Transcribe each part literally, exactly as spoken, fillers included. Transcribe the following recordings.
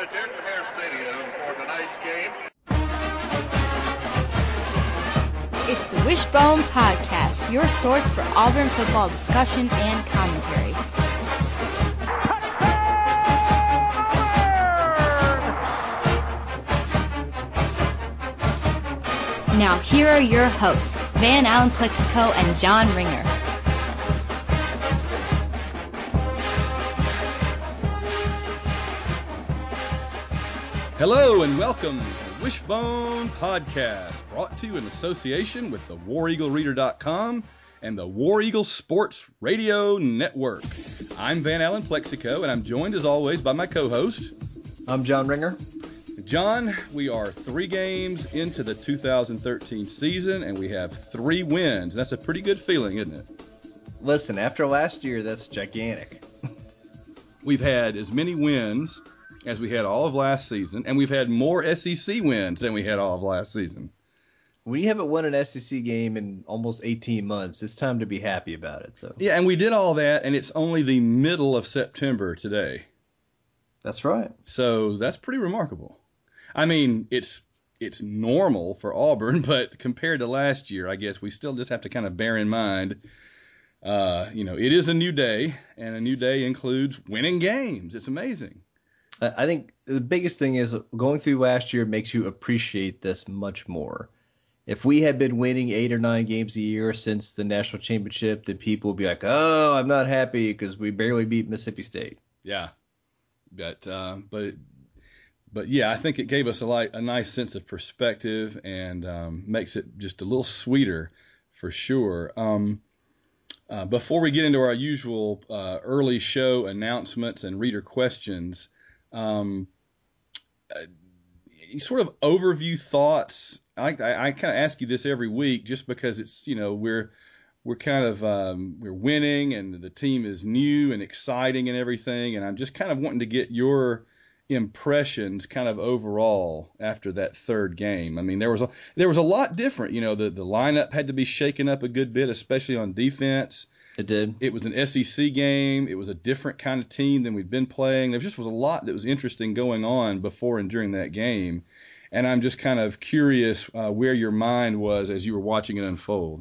the Jordan-Hare Stadium for tonight's game. It's the Wishbone Podcast, your source for Auburn football discussion and commentary. Now here are your hosts, Van Allen Plexico and John Ringer. Hello and welcome to the Wishbone Podcast, brought to you in association with the War Eagle Reader dot com and the War Eagle Sports Radio Network. I'm Van Allen Plexico, and I'm joined as always by my co-host. I'm John Ringer. John, we are three games into the two thousand thirteen season, and we have three wins. That's a pretty good feeling, isn't it? Listen, after last year, that's gigantic. We've had as many wins as we had all of last season, and we've had more S E C wins than we had all of last season. When you haven't won an S E C game in almost eighteen months, it's time to be happy about it. So yeah, and we did all that, and it's only the middle of September today. That's right. So that's pretty remarkable. I mean, it's it's normal for Auburn, but compared to last year, I guess we still just have to kind of bear in mind, uh, you know, it is a new day, and a new day includes winning games. It's amazing. I think the biggest thing is going through last year makes you appreciate this much more. If we had been winning eight or nine games a year since the national championship, then people would be like, oh, I'm not happy because we barely beat Mississippi State. Yeah. But, uh, but, but yeah, I think it gave us a, light, a nice sense of perspective and um, makes it just a little sweeter for sure. Um, uh, before we get into our usual uh, early show announcements and reader questions, Um, uh, sort of overview thoughts. I, I, I kind of ask you this every week just because it's, you know, we're, we're kind of, um, we're winning and the team is new and exciting and everything. And I'm just kind of wanting to get your impressions kind of overall after that third game. I mean, there was a, there was a lot different, you know, the, the lineup had to be shaken up a good bit, especially on defense. It did. It was an S E C game. It was a different kind of team than we've been playing. There just was a lot that was interesting going on before and during that game. And I'm just kind of curious uh, where your mind was as you were watching it unfold.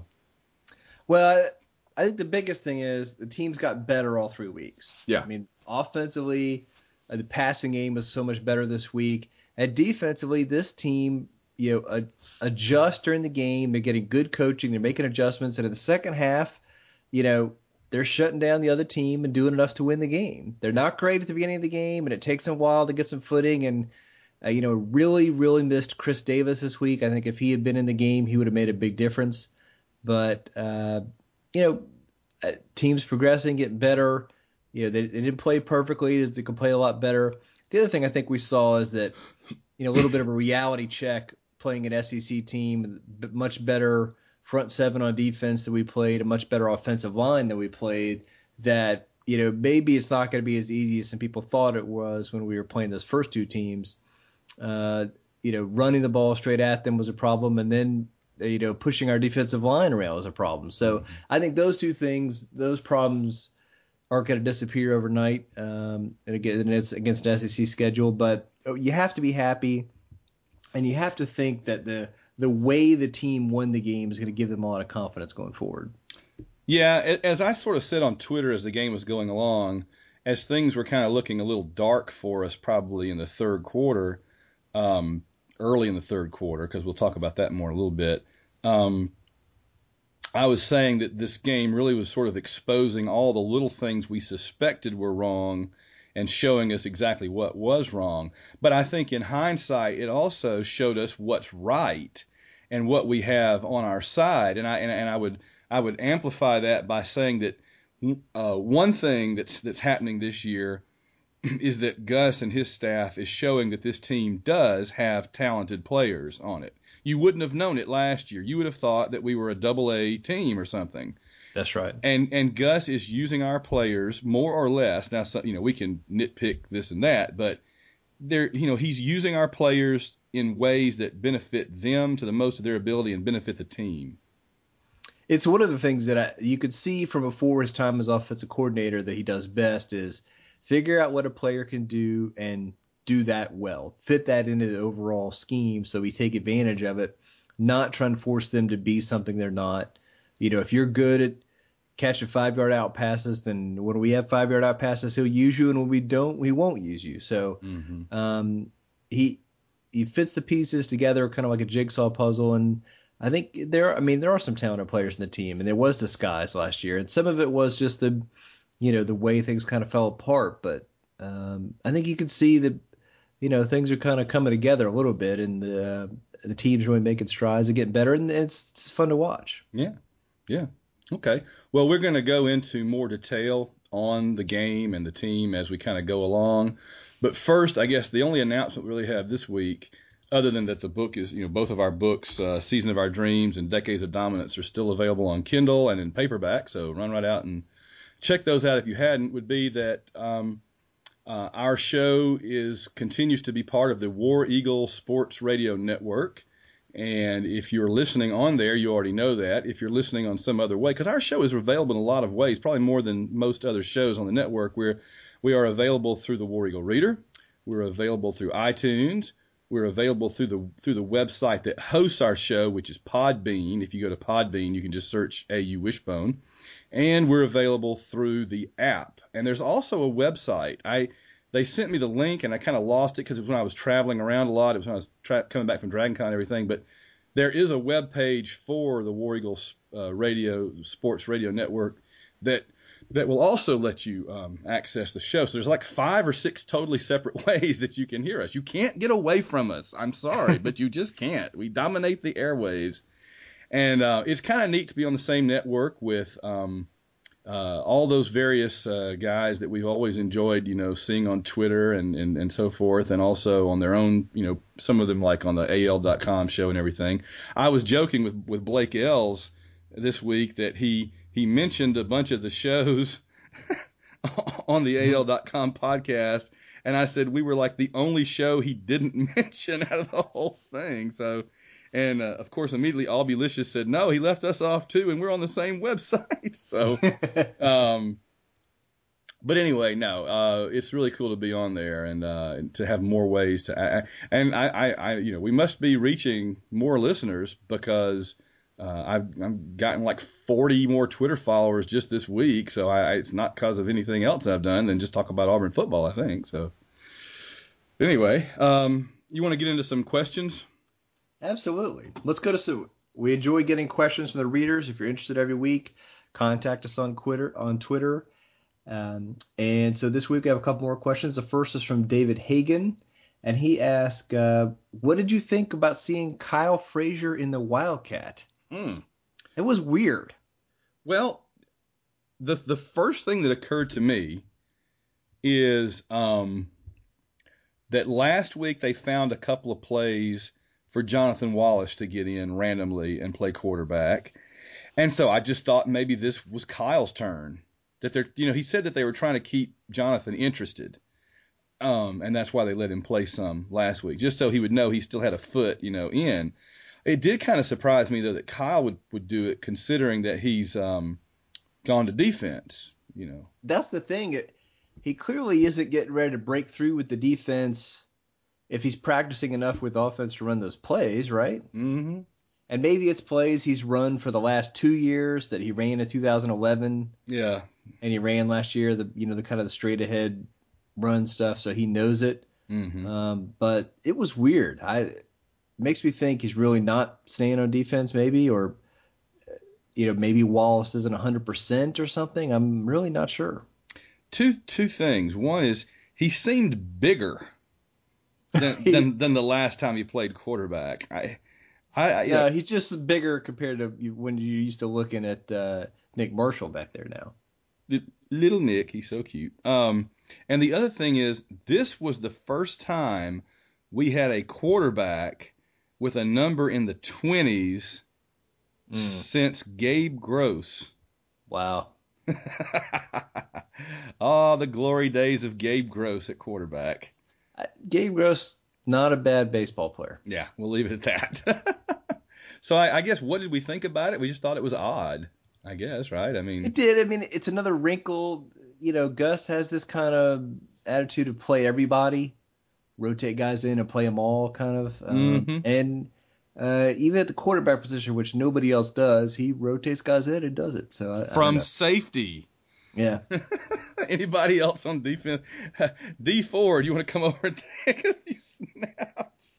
Well, I think the biggest thing is the teams got better all three weeks. Yeah. I mean, offensively, uh, the passing game was so much better this week. And defensively, this team, you know, uh, adjust during the game. They're getting good coaching. They're making adjustments. And in the second half, you know, they're shutting down the other team and doing enough to win the game. They're not great at the beginning of the game, and it takes them a while to get some footing. And, uh, you know, really, really missed Chris Davis this week. I think if he had been in the game, he would have made a big difference. But, uh, you know, uh, teams progressing, getting better. You know, they, they didn't play perfectly. They could play a lot better. The other thing I think we saw is that, you know, a little bit of a reality check playing an S E C team, much better front seven on defense that we played, a much better offensive line that we played, that, you know, maybe it's not going to be as easy as some people thought it was when we were playing those first two teams. Uh, you know, running the ball straight at them was a problem, and then, you know, pushing our defensive line around was a problem. So I think those two things, those problems aren't going to disappear overnight. Um, and again, it's against an S E C schedule, but you have to be happy, and you have to think that the the way the team won the game is going to give them a lot of confidence going forward. Yeah, as I sort of said on Twitter as the game was going along, as things were kind of looking a little dark for us probably in the third quarter, um, early in the third quarter, because we'll talk about that more in a little bit, um, I was saying that this game really was sort of exposing all the little things we suspected were wrong and showing us exactly what was wrong. But I think in hindsight, it also showed us what's right and what we have on our side. And I and, and I would I would amplify that by saying that uh, one thing that's that's happening this year is that Gus and his staff is showing that this team does have talented players on it. You wouldn't have known it last year. You would have thought that we were a double A team or something. That's right. And and Gus is using our players more or less. Now, so, you know, we can nitpick this and that, but they're, you know, he's using our players in ways that benefit them to the most of their ability and benefit the team. It's one of the things that I, you could see from before his time as offensive coordinator that he does best is figure out what a player can do and do that well, fit that into the overall scheme so we take advantage of it, not trying to force them to be something they're not. You know, if you're good at catching five-yard out passes, then when we have five-yard out passes, he'll use you, and when we don't, we won't use you. So Mm-hmm. um, he he fits the pieces together kind of like a jigsaw puzzle, and I think there I mean, there are some talented players in the team, and there was disguise last year, and some of it was just the, you know, the way things kind of fell apart, but um, I think you can see that, you know, things are kind of coming together a little bit, and the uh, the team's really making strides and getting better, and it's, it's fun to watch. Yeah, yeah. Okay. Well, we're going to go into more detail on the game and the team as we kind of go along. But first, I guess the only announcement we really have this week, other than that the book is, you know, both of our books, uh, Season of Our Dreams and Decades of Dominance, are still available on Kindle and in paperback. So run right out and check those out if you hadn't, would be that um, uh, our show is continues to be part of the War Eagle Sports Radio Network. And if you're listening on there, you already know that. If you're listening on some other way, because our show is available in a lot of ways, probably more than most other shows on the network, where we are available through the War Eagle Reader. We're available through iTunes. We're available through the through the website that hosts our show, which is Podbean. If you go to Podbean, you can just search A U Wishbone. And we're available through the app. And there's also a website. I They sent me the link, and I kind of lost it because it was when I was traveling around a lot. It was when I was tra- coming back from DragonCon and everything. But there is a web page for the War Eagle uh, Radio Sports Radio Network that that will also let you um, access the show. So there's like five or six totally separate ways that you can hear us. You can't get away from us. I'm sorry, but you just can't. We dominate the airwaves. And uh, it's kind of neat to be on the same network with um, uh, all those various uh, guys that we've always enjoyed, you know, seeing on Twitter and, and, and so forth, and also on their own, you know, some of them like on the A L dot com show and everything. I was joking with, with Blake Ells this week that he he mentioned a bunch of the shows on the A L dot com podcast, and I said we were like the only show he didn't mention out of the whole thing. So, and uh, of course, immediately Albulicious said, no, he left us off too, and we're on the same website. So, um, but anyway, no, uh, it's really cool to be on there and, uh, and to have more ways to, I, and I, I, I, you know, we must be reaching more listeners because uh, I've, I've gotten like forty more Twitter followers just this week. So I, I it's not because of anything else I've done than just talk about Auburn football, I think. So anyway, um, you want to get into some questions? Absolutely. Let's go to Sue. We enjoy getting questions from the readers. If you're interested every week, contact us on Twitter. On Twitter. Um, and so this week we have a couple more questions. The first is from David Hagan, and he asked, uh, what did you think about seeing Kyle Frazier in the Wildcat? Mm. It was weird. Well, the the first thing that occurred to me is um, that last week they found a couple of plays for Jonathan Wallace to get in randomly and play quarterback. And so I just thought maybe this was Kyle's turn. That they're, you know, he said that they were trying to keep Jonathan interested. Um, and that's why they let him play some last week, just so he would know he still had a foot, you know, in. It did kind of surprise me, though, that Kyle would, would do it, considering that he's um, gone to defense, you know. That's the thing. It, he clearly isn't getting ready to break through with the defense if he's practicing enough with offense to run those plays, right? Mm-hmm. And maybe it's plays he's run for the last two years that he ran in two thousand eleven. Yeah. And he ran last year, the you know the kind of the straight ahead run stuff, so he knows it. Mm-hmm. Um, but it was weird. I it makes me think he's really not staying on defense, maybe, or you know maybe Wallace isn't one hundred percent or something. I'm really not sure. Two two things. One is he seemed bigger than than, than the last time he played quarterback. I. I, I, no, yeah. he's just bigger compared to when you used to looking at uh, Nick Marshall back there now. Little Nick, he's so cute. Um, and the other thing is, this was the first time we had a quarterback with a number in the twenties mm. since Gabe Gross. Wow. Oh, the glory days of Gabe Gross at quarterback. Uh, Gabe Gross, not a bad baseball player. Yeah, we'll leave it at that. So I, I guess, what did we think about it? We just thought it was odd, I guess, right? I mean, it did. I mean, it's another wrinkle. You know, Gus has this kind of attitude to play everybody. rotate guys in and play them all, kind of. Um, Mm-hmm. And uh, even at the quarterback position, which nobody else does, he rotates guys in and does it. So I, I don't From know. safety. Yeah. Anybody else on defense? D Ford, you want to come over and take a few snaps?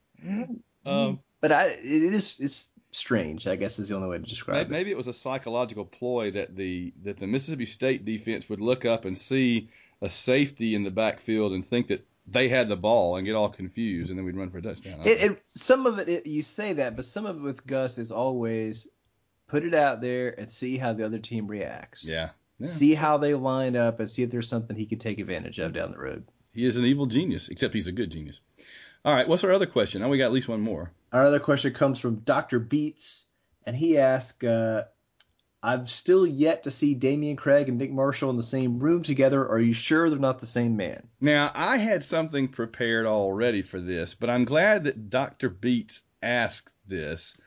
Um, But I, it is it's strange, I guess is the only way to describe maybe it. it was a psychological ploy that the that the Mississippi State defense would look up and see a safety in the backfield and think that they had the ball and get all confused, and then we'd run for a touchdown. It, it some of it, it, you say that, but some of it with Gus is always put it out there and see how the other team reacts. Yeah. Yeah. See how they line up and see if there's something he can take advantage of down the road. He is an evil genius, except he's a good genius. All right, what's our other question? Now we got at least one more. Our other question comes from Doctor Beats, and he asks, uh, I've still yet to see Damian Craig and Nick Marshall in the same room together. Are you sure they're not the same man? Now, I had something prepared already for this, but I'm glad that Doctor Beats asked this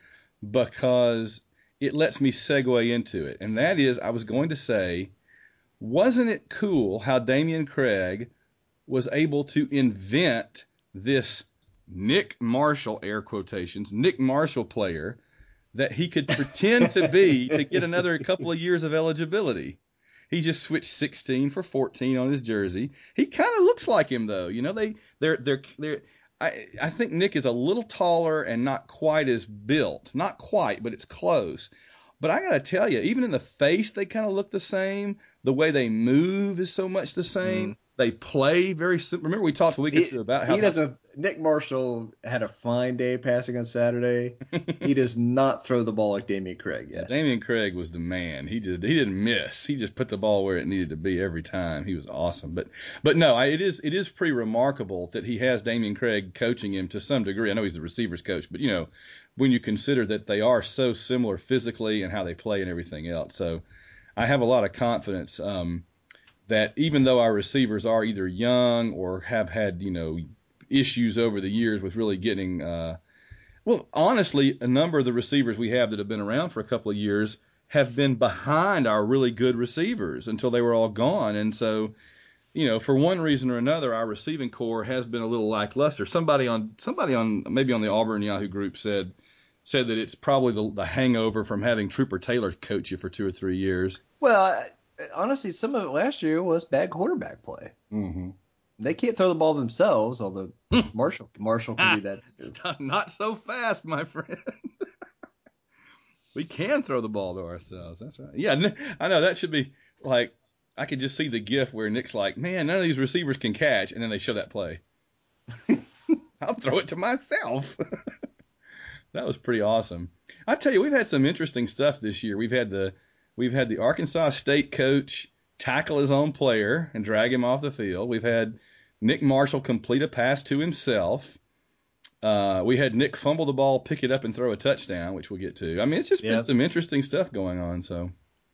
because it lets me segue into it. And that is, I was going to say, wasn't it cool how Damian Craig was able to invent this Nick Marshall, air quotations, Nick Marshall player that he could pretend to be to get another couple of years of eligibility? He just switched sixteen for fourteen on his jersey. He kind of looks like him, though. You know, they they're they're they're. I I think Nick is a little taller and not quite as built. Not quite, but it's close. But I gotta tell you, even in the face, they kind of look the same. The way they move is so much the same. Mm. They play very simple. Remember we talked a week or two about how he doesn't. Nick Marshall had a fine day passing on Saturday. He does not throw the ball like Damian Craig. Yet. Yeah, Damian Craig was the man. He did. He didn't miss. He just put the ball where it needed to be every time. He was awesome. But but no, I, it is it is pretty remarkable that he has Damian Craig coaching him to some degree. I know he's the receivers coach, but you know, when you consider that they are so similar physically and how they play and everything else, so I have a lot of confidence. Um, that even though our receivers are either young or have had, you know, issues over the years with really getting, uh, well, honestly, a number of the receivers we have that have been around for a couple of years have been behind our really good receivers until they were all gone. And so, you know, for one reason or another, our receiving core has been a little lackluster. Somebody on, somebody on, maybe on the Auburn Yahoo group said, said that it's probably the, the hangover from having Trooper Taylor coach you for two or three years. Well, I, honestly, some of it last year was bad quarterback play. Mm-hmm. They can't throw the ball themselves, although Marshall Marshall can do that too. Stop, not so fast, my friend. We can throw the ball to ourselves. That's right. Yeah, I know that should be like I could just see the gif where Nick's like, "Man, none of these receivers can catch," and then they show that play. I'll throw it to myself. That was pretty awesome. I tell you, we've had some interesting stuff this year. We've had the We've had the Arkansas State coach tackle his own player and drag him off the field. We've had Nick Marshall complete a pass to himself. Uh, we had Nick fumble the ball, pick it up, and throw a touchdown, which we'll get to. I mean, it's just yep. been some interesting stuff going on. So,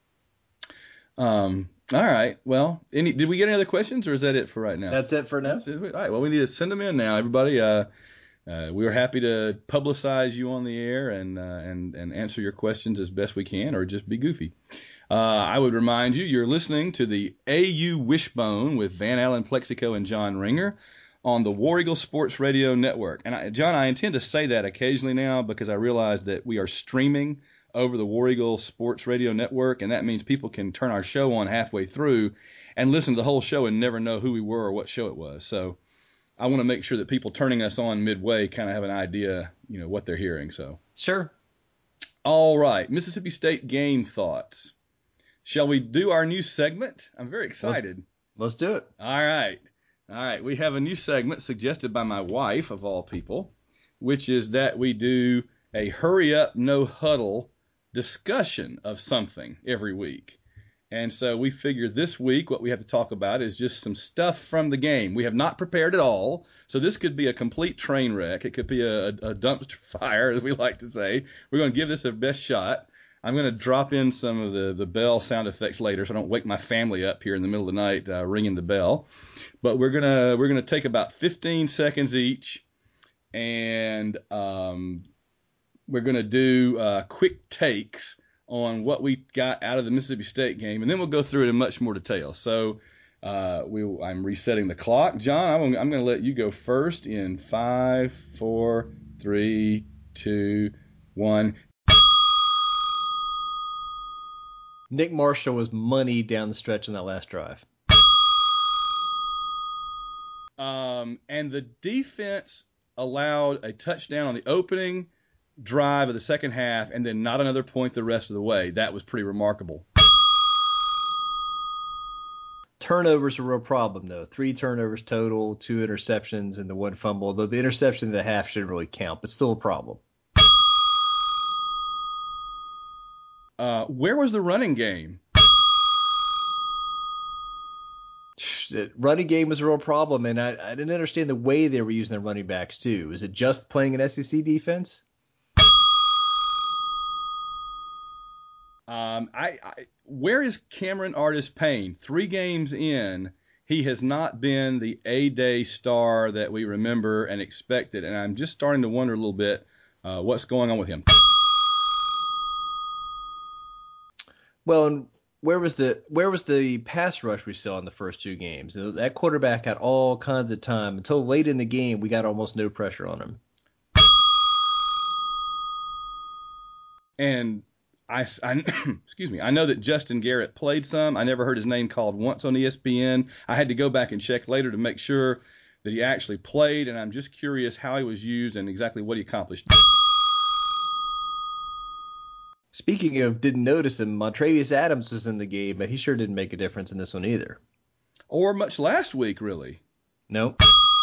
um, all right. Well, any did we get any other questions, or is that it for right now? That's it for now. That's it. All right. Well, we need to send them in now, everybody. Uh, Uh, we were happy to publicize you on the air and uh, and and answer your questions as best we can, or just be goofy. Uh, I would remind you, you're listening to the A U Wishbone with Van Allen Plexico and John Ringer on the War Eagle Sports Radio Network. And I, John, I intend to say that occasionally now because I realize that we are streaming over the War Eagle Sports Radio Network, and that means people can turn our show on halfway through and listen to the whole show and never know who we were or what show it was. So I want to make sure that people turning us on midway kind of have an idea, you know, what they're hearing. So sure. All right. Mississippi State game thoughts. Shall we do our new segment? I'm very excited. Let's do it. All right. All right. We have a new segment suggested by my wife, of all people, which is that we do a hurry up, no huddle discussion of something every week. And so we figured this week what we have to talk about is just some stuff from the game. We have not prepared at all, so this could be a complete train wreck. It could be a, a dumpster fire, as we like to say. We're going to give this a best shot. I'm going to drop in some of the, the bell sound effects later so I don't wake my family up here in the middle of the night uh, ringing the bell. But we're going to we're going to take about fifteen seconds each, and um, we're going to do uh, quick takes on what we got out of the Mississippi State game, and then we'll go through it in much more detail. So Uh, we, I'm resetting the clock. John, I'm, I'm going to let you go first in five, four, three, two, one. Nick Marshall was money down the stretch in that last drive. Um, and the defense allowed a touchdown on the opening drive of the second half and then not another point the rest of the way. That was pretty remarkable. Turnovers are a real problem, though. Three turnovers total, two interceptions, and the one fumble. Though the interception in the half shouldn't really count, but still a problem. Uh, where was the running game? Running game was a real problem, and I, I didn't understand the way they were using their running backs, too. Is it just playing an S E C defense? Um, I, I where is Cameron Artis-Payne? Three games in, he has not been the A-Day star that we remember and expected, and I'm just starting to wonder a little bit uh, what's going on with him. Well, and where was the where was the pass rush we saw in the first two games? That quarterback had all kinds of time until late in the game. We got almost no pressure on him. And I, I excuse me, I know that Justin Garrett played some. I never heard his name called once on E S P N. I had to go back and check later to make sure that he actually played, and I'm just curious how he was used and exactly what he accomplished. Speaking of didn't notice him, Montravius Adams was in the game, but he sure didn't make a difference in this one either. Or much last week, really. Nope.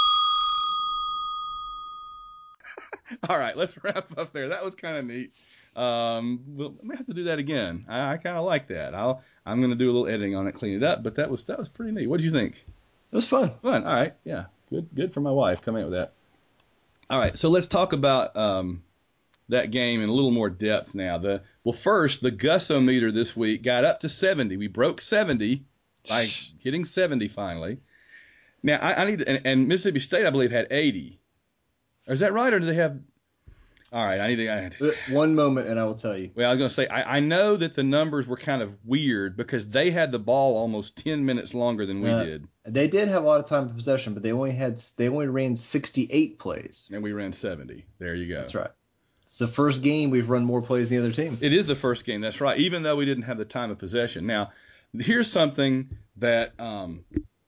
All right, let's wrap up there. That was kind of neat. Um, we'll, we may have to do that again. I, I kind of like that. I'll, I'm going to do a little editing on it, clean it up. But that was that was pretty neat. What did you think? It was fun. Fun. All right. Yeah. Good. Good for my wife coming up with that. All right. So let's talk about um, that game in a little more depth now. The well, first the Gusometer this week got up to seventy. We broke seventy by hitting seventy finally. Now I, I need to, and, and Mississippi State I believe had eighty. Is that right, or do they have? All right, I need to. I to One moment, and I will tell you. Well, I was going to say, I, I know that the numbers were kind of weird because they had the ball almost ten minutes longer than we uh, did. They did have a lot of time of possession, but they only had they only ran sixty-eight plays. And we ran seventy. There you go. That's right. It's the first game we've run more plays than the other team. It is the first game. That's right. Even though we didn't have the time of possession. Now, here's something that um,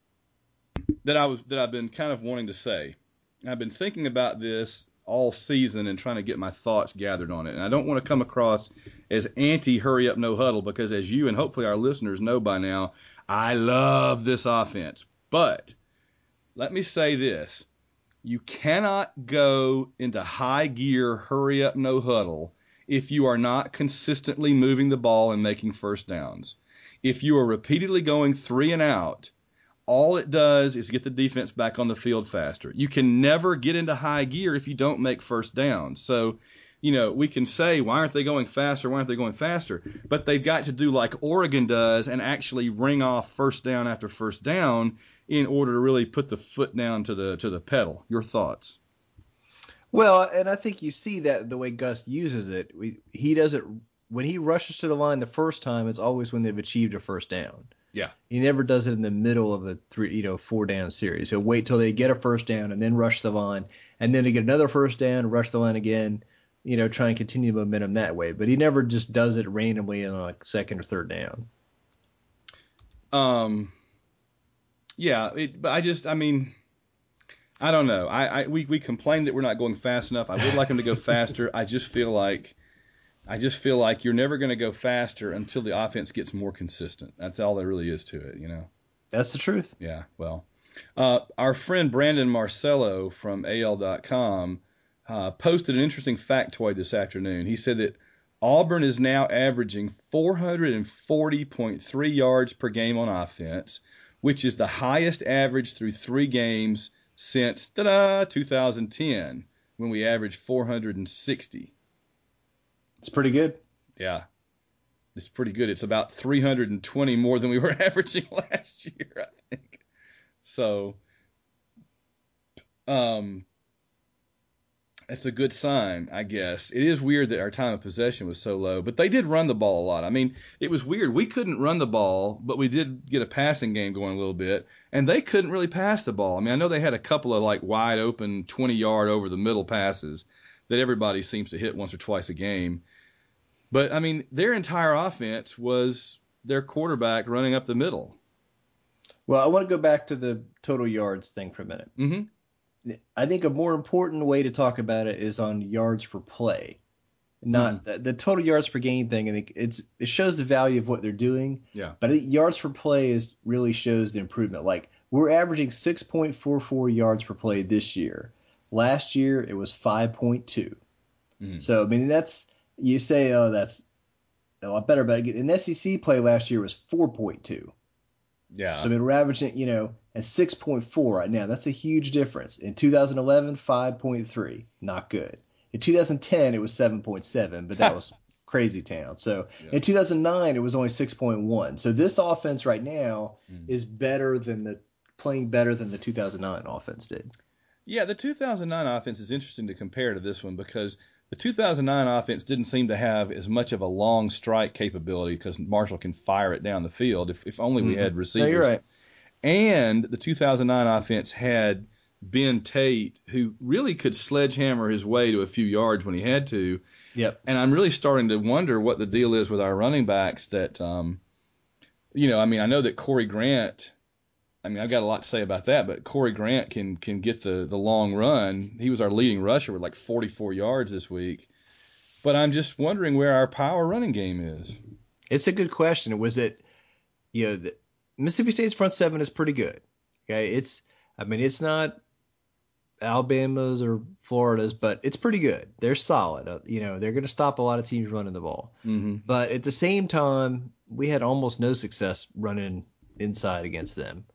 that I was that I've been kind of wanting to say. I've been thinking about this all season and trying to get my thoughts gathered on it. And I don't want to come across as anti-hurry up, no huddle, because as you and hopefully our listeners know by now, I love this offense. But let me say this. You cannot go into high gear, hurry up, no huddle if you are not consistently moving the ball and making first downs. If you are repeatedly going three and out, all it does is get the defense back on the field faster. You can never get into high gear if you don't make first downs. So, you know, we can say, why aren't they going faster? Why aren't they going faster? But they've got to do like Oregon does and actually ring off first down after first down in order to really put the foot down to the to the pedal. Your thoughts? Well, and I think you see that the way Gus uses it. We, he does it when he rushes to the line the first time. It's always when they've achieved a first down. Yeah. He never does it in the middle of a three, you know, four down series. He'll wait till they get a first down and then rush the line, and then to get another first down, rush the line again. You know, try and continue the momentum that way. But he never just does it randomly on like second or third down. Um. Yeah, it, but I just, I mean, I don't know. I, I we we complain that we're not going fast enough. I would like him to go faster. I just feel like. I just feel like you're never going to go faster until the offense gets more consistent. That's all there really is to it, you know. That's the truth. Yeah, well. Uh, our friend Brandon Marcello from A L dot com uh, posted an interesting factoid this afternoon. He said that Auburn is now averaging four hundred forty point three yards per game on offense, which is the highest average through three games since ta-da, two thousand ten, when we averaged four hundred sixty. It's pretty good. Yeah, it's pretty good. It's about three hundred twenty more than we were averaging last year, I think. So, um, That's a good sign, I guess. It is weird that our time of possession was so low, but they did run the ball a lot. I mean, it was weird. We couldn't run the ball, but we did get a passing game going a little bit, and they couldn't really pass the ball. I mean, I know they had a couple of like wide open twenty-yard over the middle passes that everybody seems to hit once or twice a game. But, I mean, their entire offense was their quarterback running up the middle. Well, I want to go back to the total yards thing for a minute. Mm-hmm. I think a more important way to talk about it is on yards per play, not Mm-hmm. the, the total yards per game thing. I think it's it shows the value of what they're doing. Yeah. But it, yards per play is really shows the improvement. Like we're averaging six point four four yards per play this year. Last year it was five point two. Mm-hmm. So I mean that's you say oh that's a lot better, but an S E C play last year was four point two. Yeah. So I mean, we're averaging, you know, at six point four right now. That's a huge difference. In two thousand eleven, five point three, not good. In two thousand ten, it was seven point seven, but that was crazy town. So Yeah. in two thousand nine, it was only six point one. So this offense right now Mm. is better than the playing better than the two thousand nine offense did. Yeah, the two thousand nine offense is interesting to compare to this one because the two thousand nine offense didn't seem to have as much of a long strike capability because Marshall can fire it down the field if, if only we Mhm. had receivers. No, you're right. And the two thousand nine offense had Ben Tate, who really could sledgehammer his way to a few yards when he had to. Yep. And I'm really starting to wonder what the deal is with our running backs that, um, you know, I mean, I know that Corey Grant, I mean, I've got a lot to say about that, but Corey Grant can can get the, the long run. He was our leading rusher with like forty-four yards this week. But I'm just wondering where our power running game is. It's a good question. Was it, you know, the, Mississippi State's front seven is pretty good. Okay. It's, I mean, it's not Alabama's or Florida's, but it's pretty good. They're solid. Uh, you know, they're going to stop a lot of teams running the ball. Mm-hmm. But at the same time, we had almost no success running inside against them.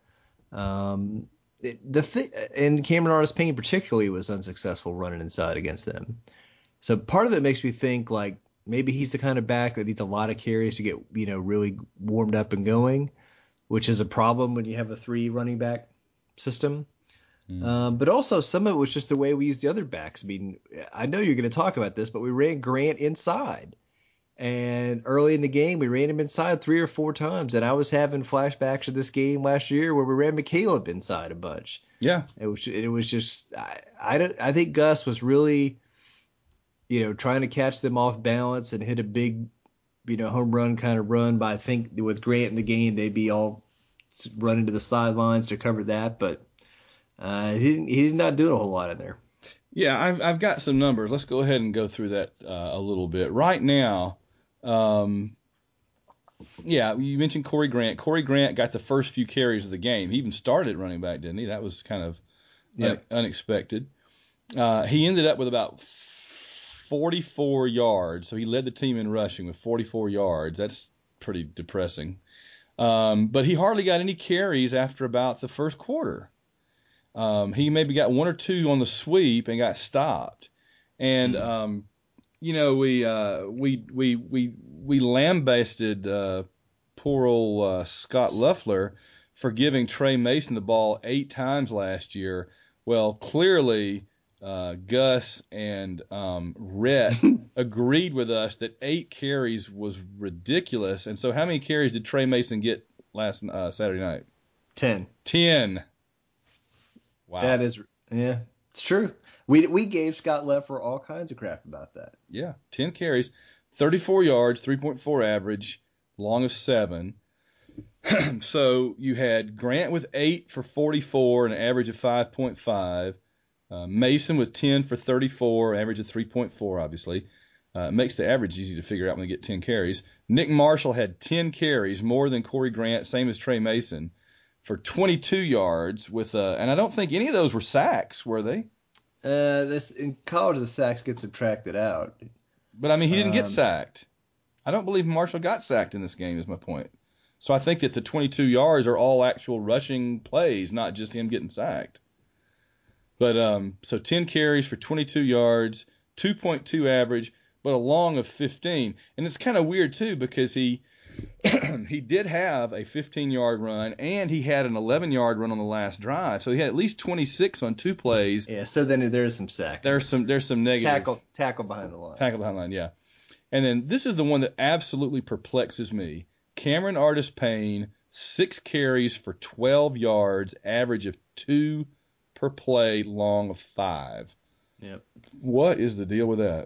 Um, it, the th- and Cameron Artis-Payne particularly was unsuccessful running inside against them. So part of it makes me think like maybe he's the kind of back that needs a lot of carries to get, you know, really warmed up and going, which is a problem when you have a three running back system. Mm. Um, but also some of it was just the way we used the other backs. I mean, I know you're going to talk about this, but we ran Grant inside. And early in the game, we ran him inside three or four times. And I was having flashbacks of this game last year where we ran McCaleb inside a bunch. Yeah. It was, it was just, I, I, don't, I think Gus was really, you know, trying to catch them off balance and hit a big, you know, home run kind of run. But I think with Grant in the game, they'd be all running to the sidelines to cover that. But uh, he, didn't, he did not do a whole lot in there. Yeah, I've, I've got some numbers. Let's go ahead and go through that uh, a little bit. Right now, um, yeah, you mentioned Corey Grant. Corey Grant got the first few carries of the game. He even started running back, didn't he? That was kind of Yep. un- unexpected. Uh, he ended up with about forty-four yards, so he led the team in rushing with forty-four yards. That's pretty depressing. Um, but he hardly got any carries after about the first quarter. Um, he maybe got one or two on the sweep and got stopped. And, Mm. um, you know, we, uh, we, we, we, we lambasted, uh, poor old, uh, Scott Loeffler for giving Trey Mason the ball eight times last year. Well, clearly, uh, Gus and, um, Rhett agreed with us that eight carries was ridiculous. And so how many carries did Trey Mason get last, uh, Saturday night? Ten. Ten. Wow. That is, yeah, it's true. We we gave Scott Leffler all kinds of crap about that. Yeah, ten carries, thirty-four yards, three point four average, long of seven. So you had Grant with eight for forty-four, an average of five point five. Uh, Mason with ten for thirty-four, average of three point four, obviously. Uh, makes the average easy to figure out when you get ten carries. Nick Marshall had ten carries, more than Corey Grant, same as Trey Mason, for twenty-two yards with uh and I don't think any of those were sacks, were they? Uh, this in college, the sacks get subtracted out. But I mean, he didn't get Um, sacked. I don't believe Marshall got sacked in this game, is my point. So I think that the twenty-two yards are all actual rushing plays, not just him getting sacked. But um, so ten carries for twenty-two yards, two point two average, but a long of fifteen. And it's kind of weird too because he he did have a fifteen-yard run, and he had an eleven-yard run on the last drive. So he had at least twenty-six on two plays. Yeah, so then there's some sack. There's some there's some negative. Tackle, tackle behind the line. Tackle behind the line, yeah. And then this is the one that absolutely perplexes me. Cameron Artis-Payne, six carries for twelve yards, average of two per play, long of five. Yep. What is the deal with that?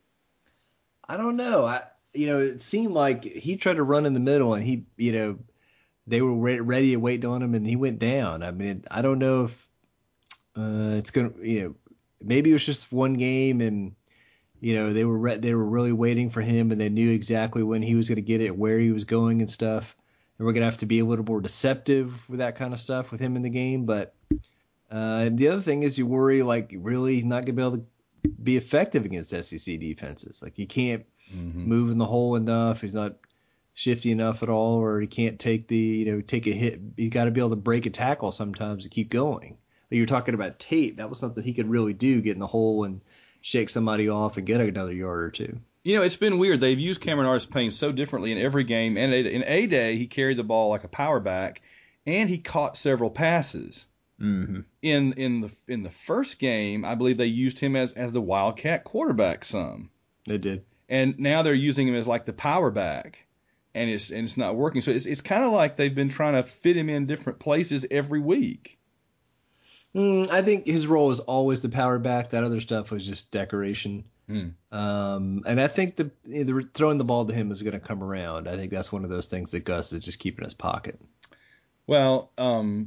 I don't know. I you know, it seemed like he tried to run in the middle, and he, you know, they were re- ready to wait on him, and he went down. I mean, I don't know if uh, it's gonna, you know, maybe it was just one game, and you know, they were re- they were really waiting for him, and they knew exactly when he was going to get it, where he was going, and stuff. And we're gonna have to be a little more deceptive with that kind of stuff with him in the game. But uh, the other thing is, you worry like really he's not gonna be able to be effective against S E C defenses. Like he can't mm-hmm. move in the hole enough. He's not shifty enough at all, or he can't take the you know take a hit. He's got to be able to break a tackle sometimes to keep going. Like you're talking about Tate. That was something he could really do, get in the hole and shake somebody off and get another yard or two. You know, it's been weird. They've used Cameron Artis-Payne so differently in every game. And in A-Day, he carried the ball like a power back, and he caught several passes. Mm-hmm. In in the in the first game, I believe they used him as, as the Wildcat quarterback some. They did. And now they're using him as like the power back, and it's and it's not working. So it's it's kind of like they've been trying to fit him in different places every week. Mm, I think his role is always the power back. That other stuff was just decoration. Mm. Um, and I think the, the throwing the ball to him is going to come around. I think that's one of those things that Gus is just keeping in his pocket. Well, um,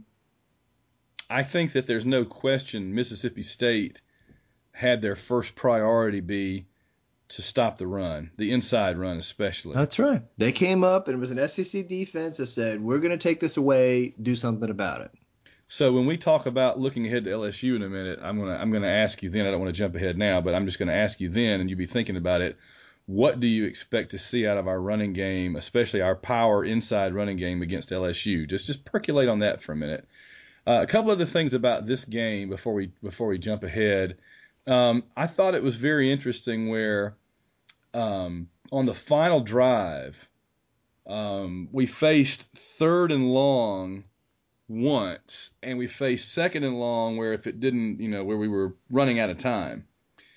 I think that there's no question Mississippi State had their first priority be to stop the run, the inside run especially. That's right. They came up, and it was an S E C defense that said, we're going to take this away, do something about it. So when we talk about looking ahead to L S U in a minute, I'm gonna I'm gonna ask you then. I don't want to jump ahead now, but I'm just gonna ask you then, and you be thinking about it. What do you expect to see out of our running game, especially our power inside running game against L S U? Just just percolate on that for a minute. Uh, a couple other things about this game before we before we jump ahead. Um, I thought it was very interesting where um, on the final drive um, we faced third and long once, and we faced second and long where if it didn't, you know, where we were running out of time.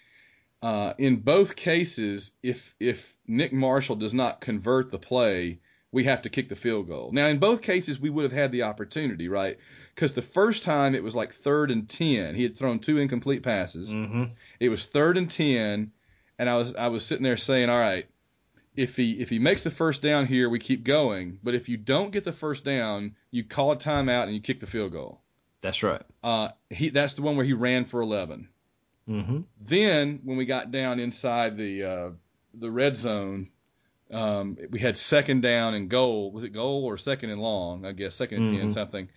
Uh, in both cases, if if Nick Marshall does not convert the play, we have to kick the field goal. Now, in both cases, we would have had the opportunity, right? Because the first time it was like third and ten. He had thrown two incomplete passes. Mm-hmm. It was third and ten, and I was I was sitting there saying, all right, if he if he makes the first down here, we keep going. But if you don't get the first down, you call a timeout and you kick the field goal. That's right. Uh, he that's the one where he ran for eleven. Mm-hmm. Then when we got down inside the uh, the red zone, um, we had second down and goal. Was it goal or second and long? I guess second and mm-hmm. ten something.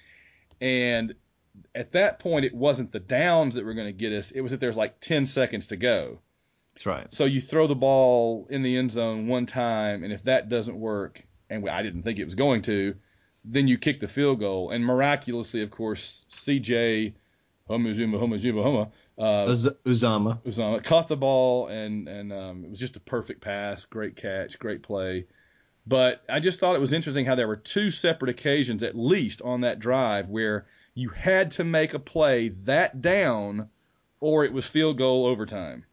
And at that point, it wasn't the downs that were going to get us. It was that there's like ten seconds to go. That's right. So you throw the ball in the end zone one time, and if that doesn't work, and I didn't think it was going to, then you kick the field goal. And miraculously, of course, C J Homuzuma, Homuzuma, Homa, uh, Uzama. Uzama caught the ball, and, and um, it was just a perfect pass, great catch, great play. But I just thought it was interesting how there were two separate occasions, at least on that drive, where you had to make a play that down, or it was field goal overtime.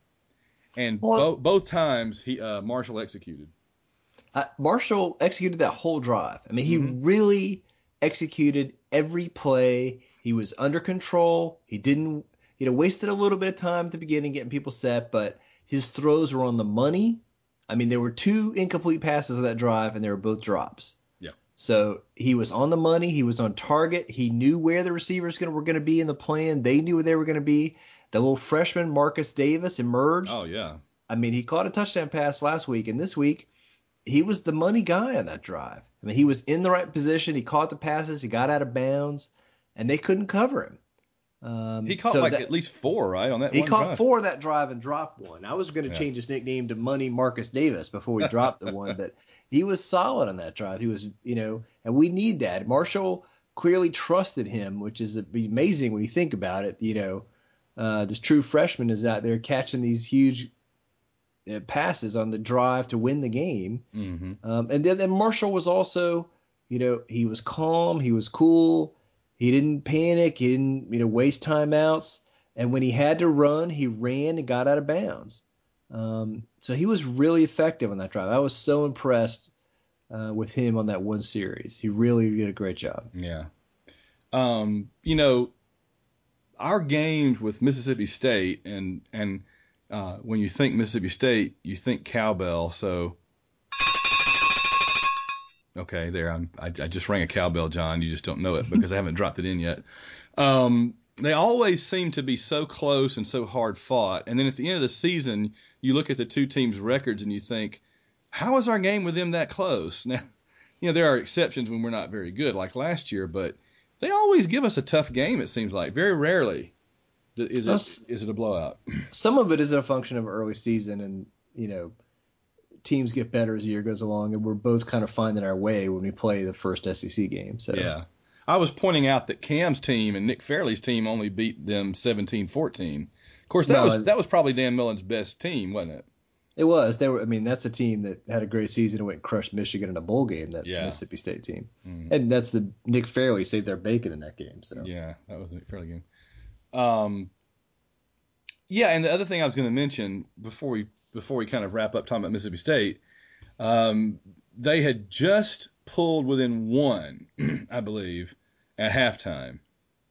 And well, bo- both times he uh, Marshall executed. Uh, Marshall executed that whole drive. I mean, he mm-hmm. really executed every play. He was under control. He didn't, you know, wasted a little bit of time at the beginning getting people set, but his throws were on the money. I mean, there were two incomplete passes of that drive, and they were both drops. Yeah. So he was on the money. He was on target. He knew where the receivers gonna, were going to be in the plan. They knew where they were going to be. The little freshman Marcus Davis emerged. Oh, yeah. I mean, he caught a touchdown pass last week, and this week he was the money guy on that drive. I mean, he was in the right position. He caught the passes. He got out of bounds, and they couldn't cover him. Um, he caught so like that, at least four, right, on that he one caught drive. four that drive and dropped one. I was going to yeah. change his nickname to Money Marcus Davis before we dropped the one, but he was solid on that drive. He was, you know, and we need that. Marshall clearly trusted him, which is amazing when you think about it. You know, uh, this true freshman is out there catching these huge uh, passes on the drive to win the game. Mm-hmm. Um, and then, then Marshall was also, you know, he was calm, he was cool, he didn't panic, he didn't, you know, waste timeouts. And when he had to run, he ran and got out of bounds. Um, so he was really effective on that drive. I was so impressed uh, with him on that one series. He really did a great job. Yeah. Um, you know, our games with Mississippi State, and and uh, when you think Mississippi State, you think cowbell. So, okay, there. I'm, I, I just rang a cowbell, John. You just don't know it because I haven't dropped it in yet. Um, they always seem to be so close and so hard fought. And then at the end of the season, you look at the two teams' records and you think, how is our game with them that close? Now, you know, there are exceptions when we're not very good, like last year, but they always give us a tough game, it seems like. Very rarely is it, is it a blowout. Some of it is a function of early season, and, you know, teams get better as the year goes along, and we're both kind of finding our way when we play the first S E C game. So yeah. I was pointing out that Cam's team and Nick Fairley's team only beat them seventeen fourteen. Of course, that no, was that was probably Dan Mullen's best team, wasn't it? It was. They were. I mean, that's a team that had a great season and went and crushed Michigan in a bowl game. That yeah. Mississippi State team, mm. and that's the Nick Fairley saved their bacon in that game. So yeah, that was a Nick Fairley game. Um, yeah, and the other thing I was going to mention before we before we kind of wrap up talking about Mississippi State, um, they had just pulled within one, I believe, at halftime,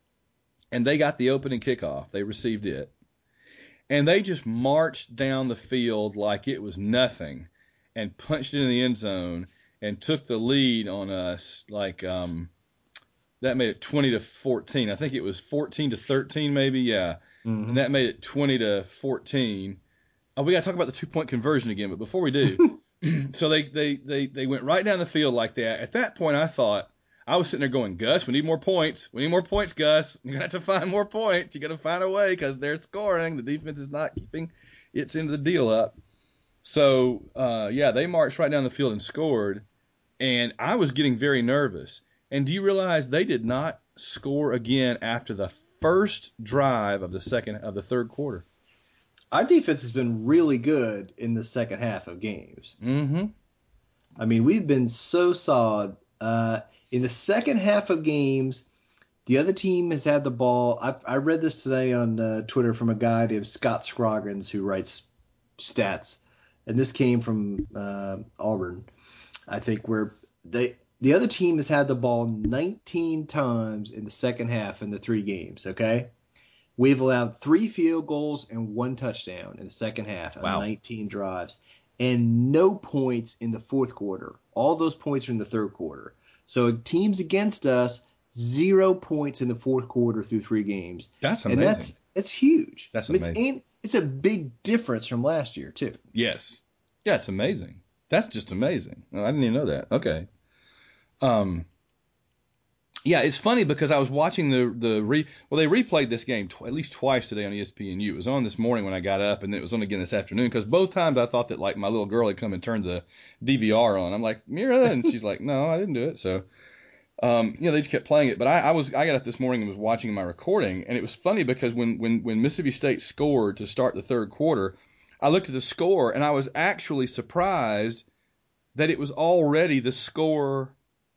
and they got the opening kickoff. They received it. And they just marched down the field like it was nothing and punched it in the end zone and took the lead on us. Like, um, that made it twenty to fourteen. I think it was fourteen to thirteen maybe. Yeah. mm-hmm. And that made it twenty to fourteen. Oh, we got to talk about the two point conversion again. But before we do, so they, they, they, they went right down the field like that. At that point, I thought, I was sitting there going, Gus, we need more points. We need more points, Gus. You're going to have to find more points. You got to find a way because they're scoring. The defense is not keeping its end of the deal up. So, uh, yeah, they marched right down the field and scored. And I was getting very nervous. And do you realize they did not score again after the first drive of the second of the third quarter? Our defense has been really good in the second half of games. Mm-hmm. I mean, we've been so solid. Uh, In the second half of games, the other team has had the ball. I, I read this today on uh, Twitter from a guy named Scott Scroggins who writes stats, and this came from uh, Auburn, I think, where they the other team has had the ball nineteen times in the second half in the three games. Okay, we've allowed three field goals and one touchdown in the second half of wow. nineteen drives, and no points in the fourth quarter. All those points are in the third quarter. So teams against us, zero points in the fourth quarter through three games. That's amazing. And that's it's huge. That's I mean, amazing. It's, it's a big difference from last year, too. Yes. Yeah, it's amazing. That's just amazing. I didn't even know that. Okay. Um. Yeah, it's funny because I was watching the the re well they replayed this game tw- at least twice today on E S P N U. It was on this morning when I got up, and it was on again this afternoon because both times I thought that like my little girl had come and turned the D V R on. I'm like, Mira, and she's like, no, I didn't do it. So, um, you know, they just kept playing it. But I, I was I got up this morning and was watching my recording, and it was funny because when when when Mississippi State scored to start the third quarter, I looked at the score and I was actually surprised that it was already the score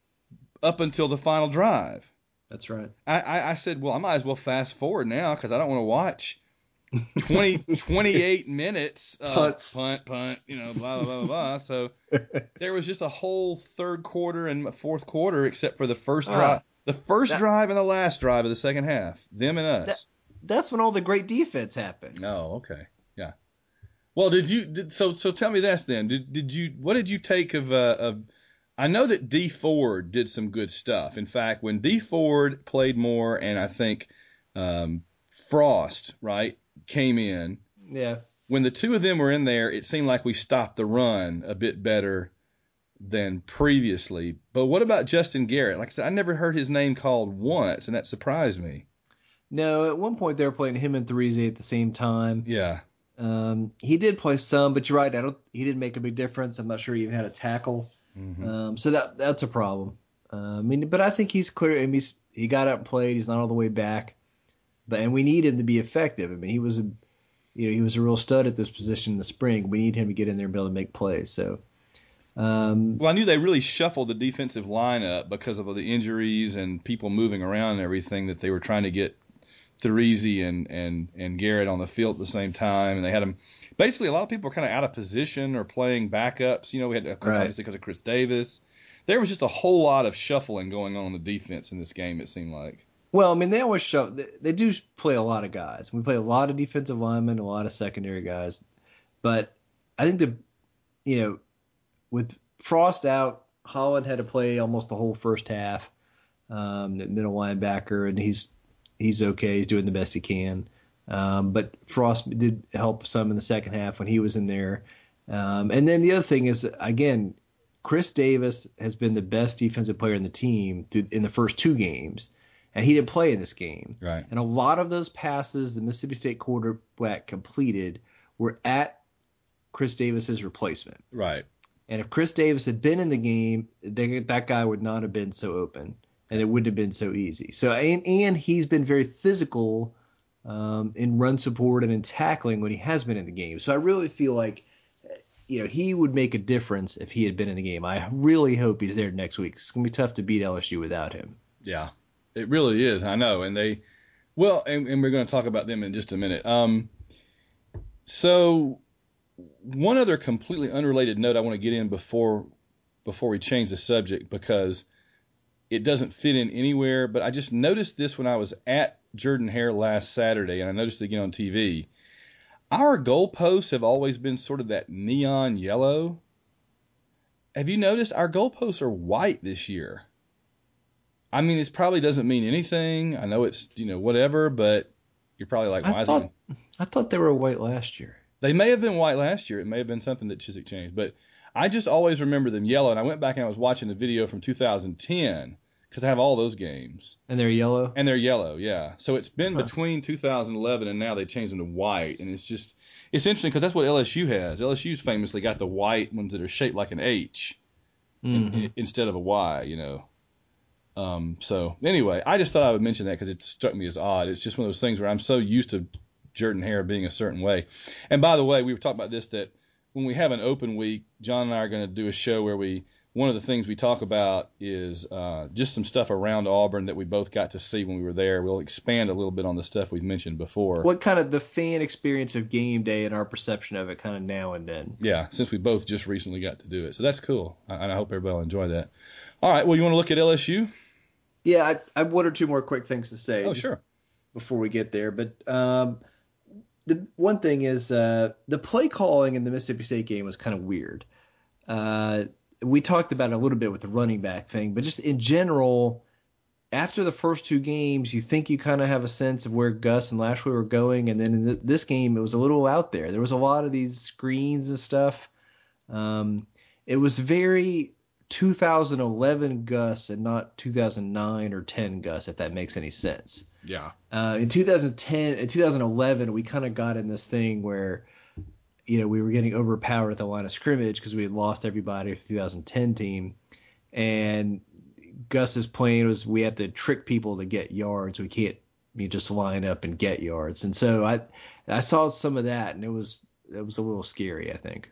up until the final drive. That's right. I, I, I said, well, I might as well fast forward now because I don't want to watch twenty, twenty-eight minutes of Punts. punt, punt, you know, blah, blah, blah, blah, blah. So there was just a whole third quarter and fourth quarter except for the first Ah, drive. The first that- drive and the last drive of the second half. Them and us. That, that's when all the great defense happened. Oh, okay. Yeah. Well, did you did, so so tell me this then. Did did you what did you take of uh, of I know that D Ford did some good stuff. In fact, when D Ford played more and I think um, Frost, right, came in, Yeah. when the two of them were in there, it seemed like we stopped the run a bit better than previously. But what about Justin Garrett? Like I said, I never heard his name called once, and that surprised me. No, at one point they were playing him and Threese at the same time. Yeah. Um, he did play some, but you're right. I don't. He didn't make a big difference. I'm not sure he even had a tackle. Mm-hmm. Um, so that that's a problem. Uh, I mean, but I think he's clear. I mean, he's, he got out and played. He's not all the way back, but and we need him to be effective. I mean, he was a you know, he was a real stud at this position in the spring. We need him to get in there and be able to make plays. So, um, well, I knew they really shuffled the defensive lineup because of all the injuries and people moving around and everything, that they were trying to get Thurese and, and, and Garrett on the field at the same time. And they had them basically, a lot of people were kind of out of position or playing backups. You know, we had, Right. obviously, because of Chris Davis. There was just a whole lot of shuffling going on in the defense in this game, it seemed like. well, I mean, they always show they, they do play a lot of guys. We play a lot of defensive linemen, a lot of secondary guys. But I think the, you know, with Frost out, Holland had to play almost the whole first half, um, at middle linebacker, and he's he's okay. He's doing the best he can. Um, but Frost did help some in the second half when he was in there. Um, and then the other thing is, again, Chris Davis has been the best defensive player in the team through, in the first two games, and he didn't play in this game. Right. And a lot of those passes the Mississippi State quarterback completed were at Chris Davis's replacement. Right. And if Chris Davis had been in the game, they, that guy would not have been so open, and it wouldn't have been so easy. So and, and he's been very physical um, in run support and in tackling when he has been in the game. So I really feel like, you know, he would make a difference if he had been in the game. I really hope he's there next week. It's going to be tough to beat L S U without him. Yeah, it really is. I know. And they, well, and, and we're going to talk about them in just a minute. Um, so one other completely unrelated note I want to get in before before we change the subject, because it doesn't fit in anywhere, but I just noticed this when I was at Jordan-Hare last Saturday, and I noticed it again on T V. Our goalposts have always been sort of that neon yellow. Have you noticed our goalposts are white this year? I mean, it probably doesn't mean anything. I know it's, you know, whatever, but you're probably like, why I is thought, it? I thought they were white last year. They may have been white last year. It may have been something that Chiswick changed, but I just always remember them yellow. And I went back and I was watching the video from two thousand ten because I have all those games. And they're yellow? And they're yellow, yeah. So it's been Huh. between two thousand eleven and now they changed them to white. And it's just, it's interesting because that's what L S U has. L S U's famously got the white ones that are shaped like an H Mm-hmm. in, instead of a Y, you know. Um, so anyway, I just thought I would mention that because it struck me as odd. It's just one of those things where I'm so used to Jordan-Hare being a certain way. And by the way, we were talking about this, that when we have an open week, John and I are going to do a show where we, one of the things we talk about is uh, just some stuff around Auburn that we both got to see when we were there. We'll expand a little bit on the stuff we've mentioned before. What kind of the fan experience of game day and our perception of it kind of now and then? Yeah, since we both just recently got to do it. So that's cool. And I hope everybody will enjoy that. All right, well, you want to look at L S U? Yeah, I, I have one or two more quick things to say. Oh, just sure. Before we get there. But um, the one thing is uh, the play calling in the Mississippi State game was kind of weird. Uh, we talked about it a little bit with the running back thing, but just in general, after the first two games, you think you kind of have a sense of where Gus and Lashley were going, and then in th- this game, it was a little out there. There was a lot of these screens and stuff. Um, it was very two thousand eleven Gus and not two thousand nine or ten Gus, if that makes any sense. Yeah. Uh, in two thousand ten, in two thousand eleven, we kind of got in this thing where, you know, we were getting overpowered at the line of scrimmage because we had lost everybody for the two thousand ten team. And Gus's plan was we have to trick people to get yards. We can't you just line up and get yards. And so I I saw some of that, and it was it was a little scary, I think.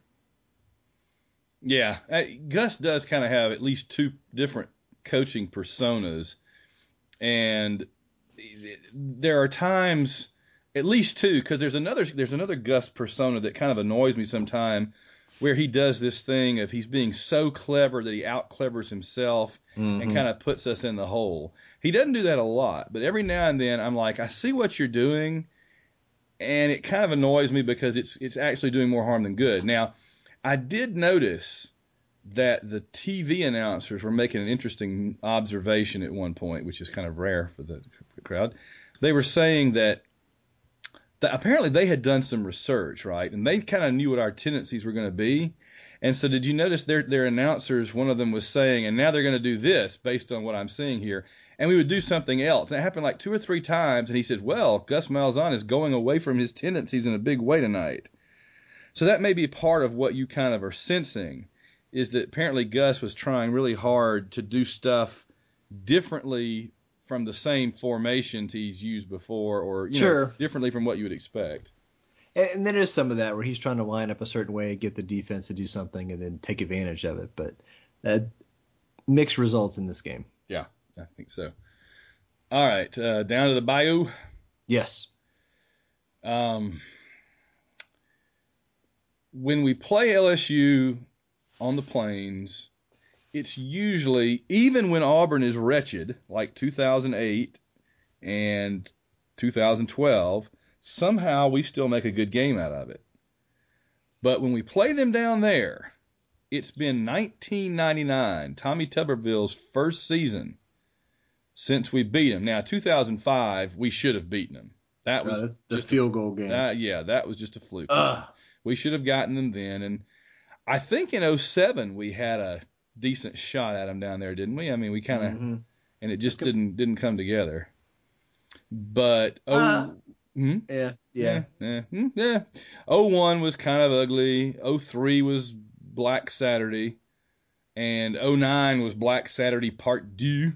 Yeah, uh, Gus does kind of have at least two different coaching personas, and there are times, at least two, because there's another there's another Gus persona that kind of annoys me sometime, where he does this thing of he's being so clever that he out clevers himself Mm-hmm. and kind of puts us in the hole. He doesn't do that a lot, but every now and then I'm like, I see what you're doing, and it kind of annoys me because it's it's actually doing more harm than good. Now, I did notice that the T V announcers were making an interesting observation at one point, which is kind of rare for the crowd. They were saying that, that apparently they had done some research, right? And they kind of knew what our tendencies were going to be. And so did you notice their, their announcers, one of them was saying, and now they're going to do this based on what I'm seeing here. And we would do something else. And it happened like two or three times. And he said, well, Gus Malzahn is going away from his tendencies in a big way tonight. So that may be part of what you kind of are sensing, is that apparently Gus was trying really hard to do stuff differently from the same formations he's used before, or you Sure. know, differently from what you would expect. And, and then there's some of that where he's trying to line up a certain way, get the defense to do something, and then take advantage of it. But uh, mixed results in this game. Yeah, I think so. All right, uh, down to the Bayou. Yes. Um, when we play L S U on the Plains, it's usually, even when Auburn is wretched, like two thousand eight and two thousand twelve, somehow we still make a good game out of it. But when we play them down there, it's been nineteen ninety-nine, Tommy Tuberville's first season, since we beat them. Now, two thousand five, we should have beaten them. That was uh, the just field a, goal game. That, yeah, that was just a fluke. Ugh. We should have gotten them then. And I think in oh seven we had a decent shot at them down there, didn't we? I mean, we kind of, mm-hmm. and it just didn't didn't come together. But oh, uh, hmm? yeah, yeah, yeah, yeah, yeah. oh one was kind of ugly. oh three was Black Saturday, and oh nine was Black Saturday Part Deux.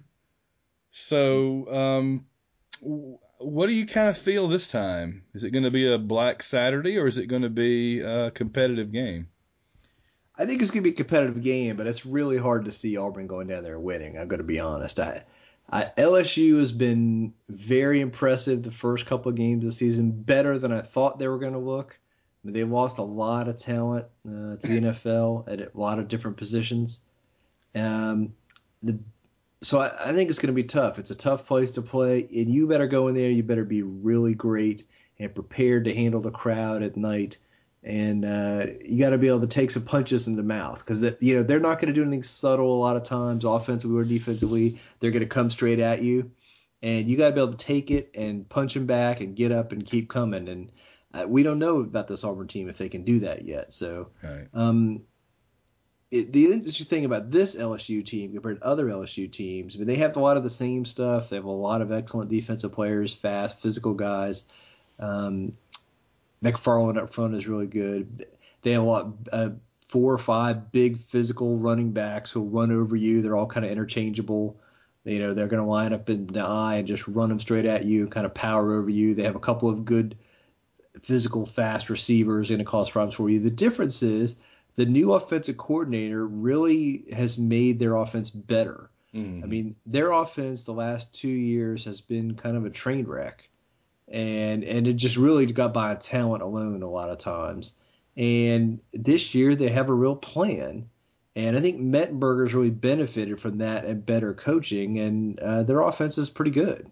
So, um, what do you kind of feel this time? Is it going to be a Black Saturday, or is it going to be a competitive game? I think it's going to be a competitive game, but it's really hard to see Auburn going down there and winning. I'm going to be honest. I, I, L S U has been very impressive the first couple of games of the season, better than I thought they were going to look. They lost a lot of talent uh, to the N F L at a lot of different positions. Um, the So I, I think it's going to be tough. It's a tough place to play, and you better go in there. You better be really great and prepared to handle the crowd at night. And uh, you got to be able to take some punches in the mouth because you know they're not going to do anything subtle a lot of times, offensively or defensively. They're going to come straight at you, and you got to be able to take it and punch them back and get up and keep coming. And uh, we don't know about this Auburn team if they can do that yet. So. Right. Um, It, the interesting thing about this L S U team compared to other L S U teams, I mean, they have a lot of the same stuff. They have a lot of excellent defensive players, fast, physical guys. Um, McFarland up front is really good. They have a lot, uh, four or five big physical running backs who'll run over you. They're all kind of interchangeable. You know, they're going to line up in the eye and just run them straight at you, kind of power over you. They have a couple of good physical, fast receivers going to cause problems for you. The difference is, the new offensive coordinator really has made their offense better. Mm-hmm. I mean, their offense the last two years has been kind of a train wreck. And and it just really got by talent alone a lot of times. And this year they have a real plan. And I think Mettenberger's really benefited from that and better coaching. And uh, their offense is pretty good.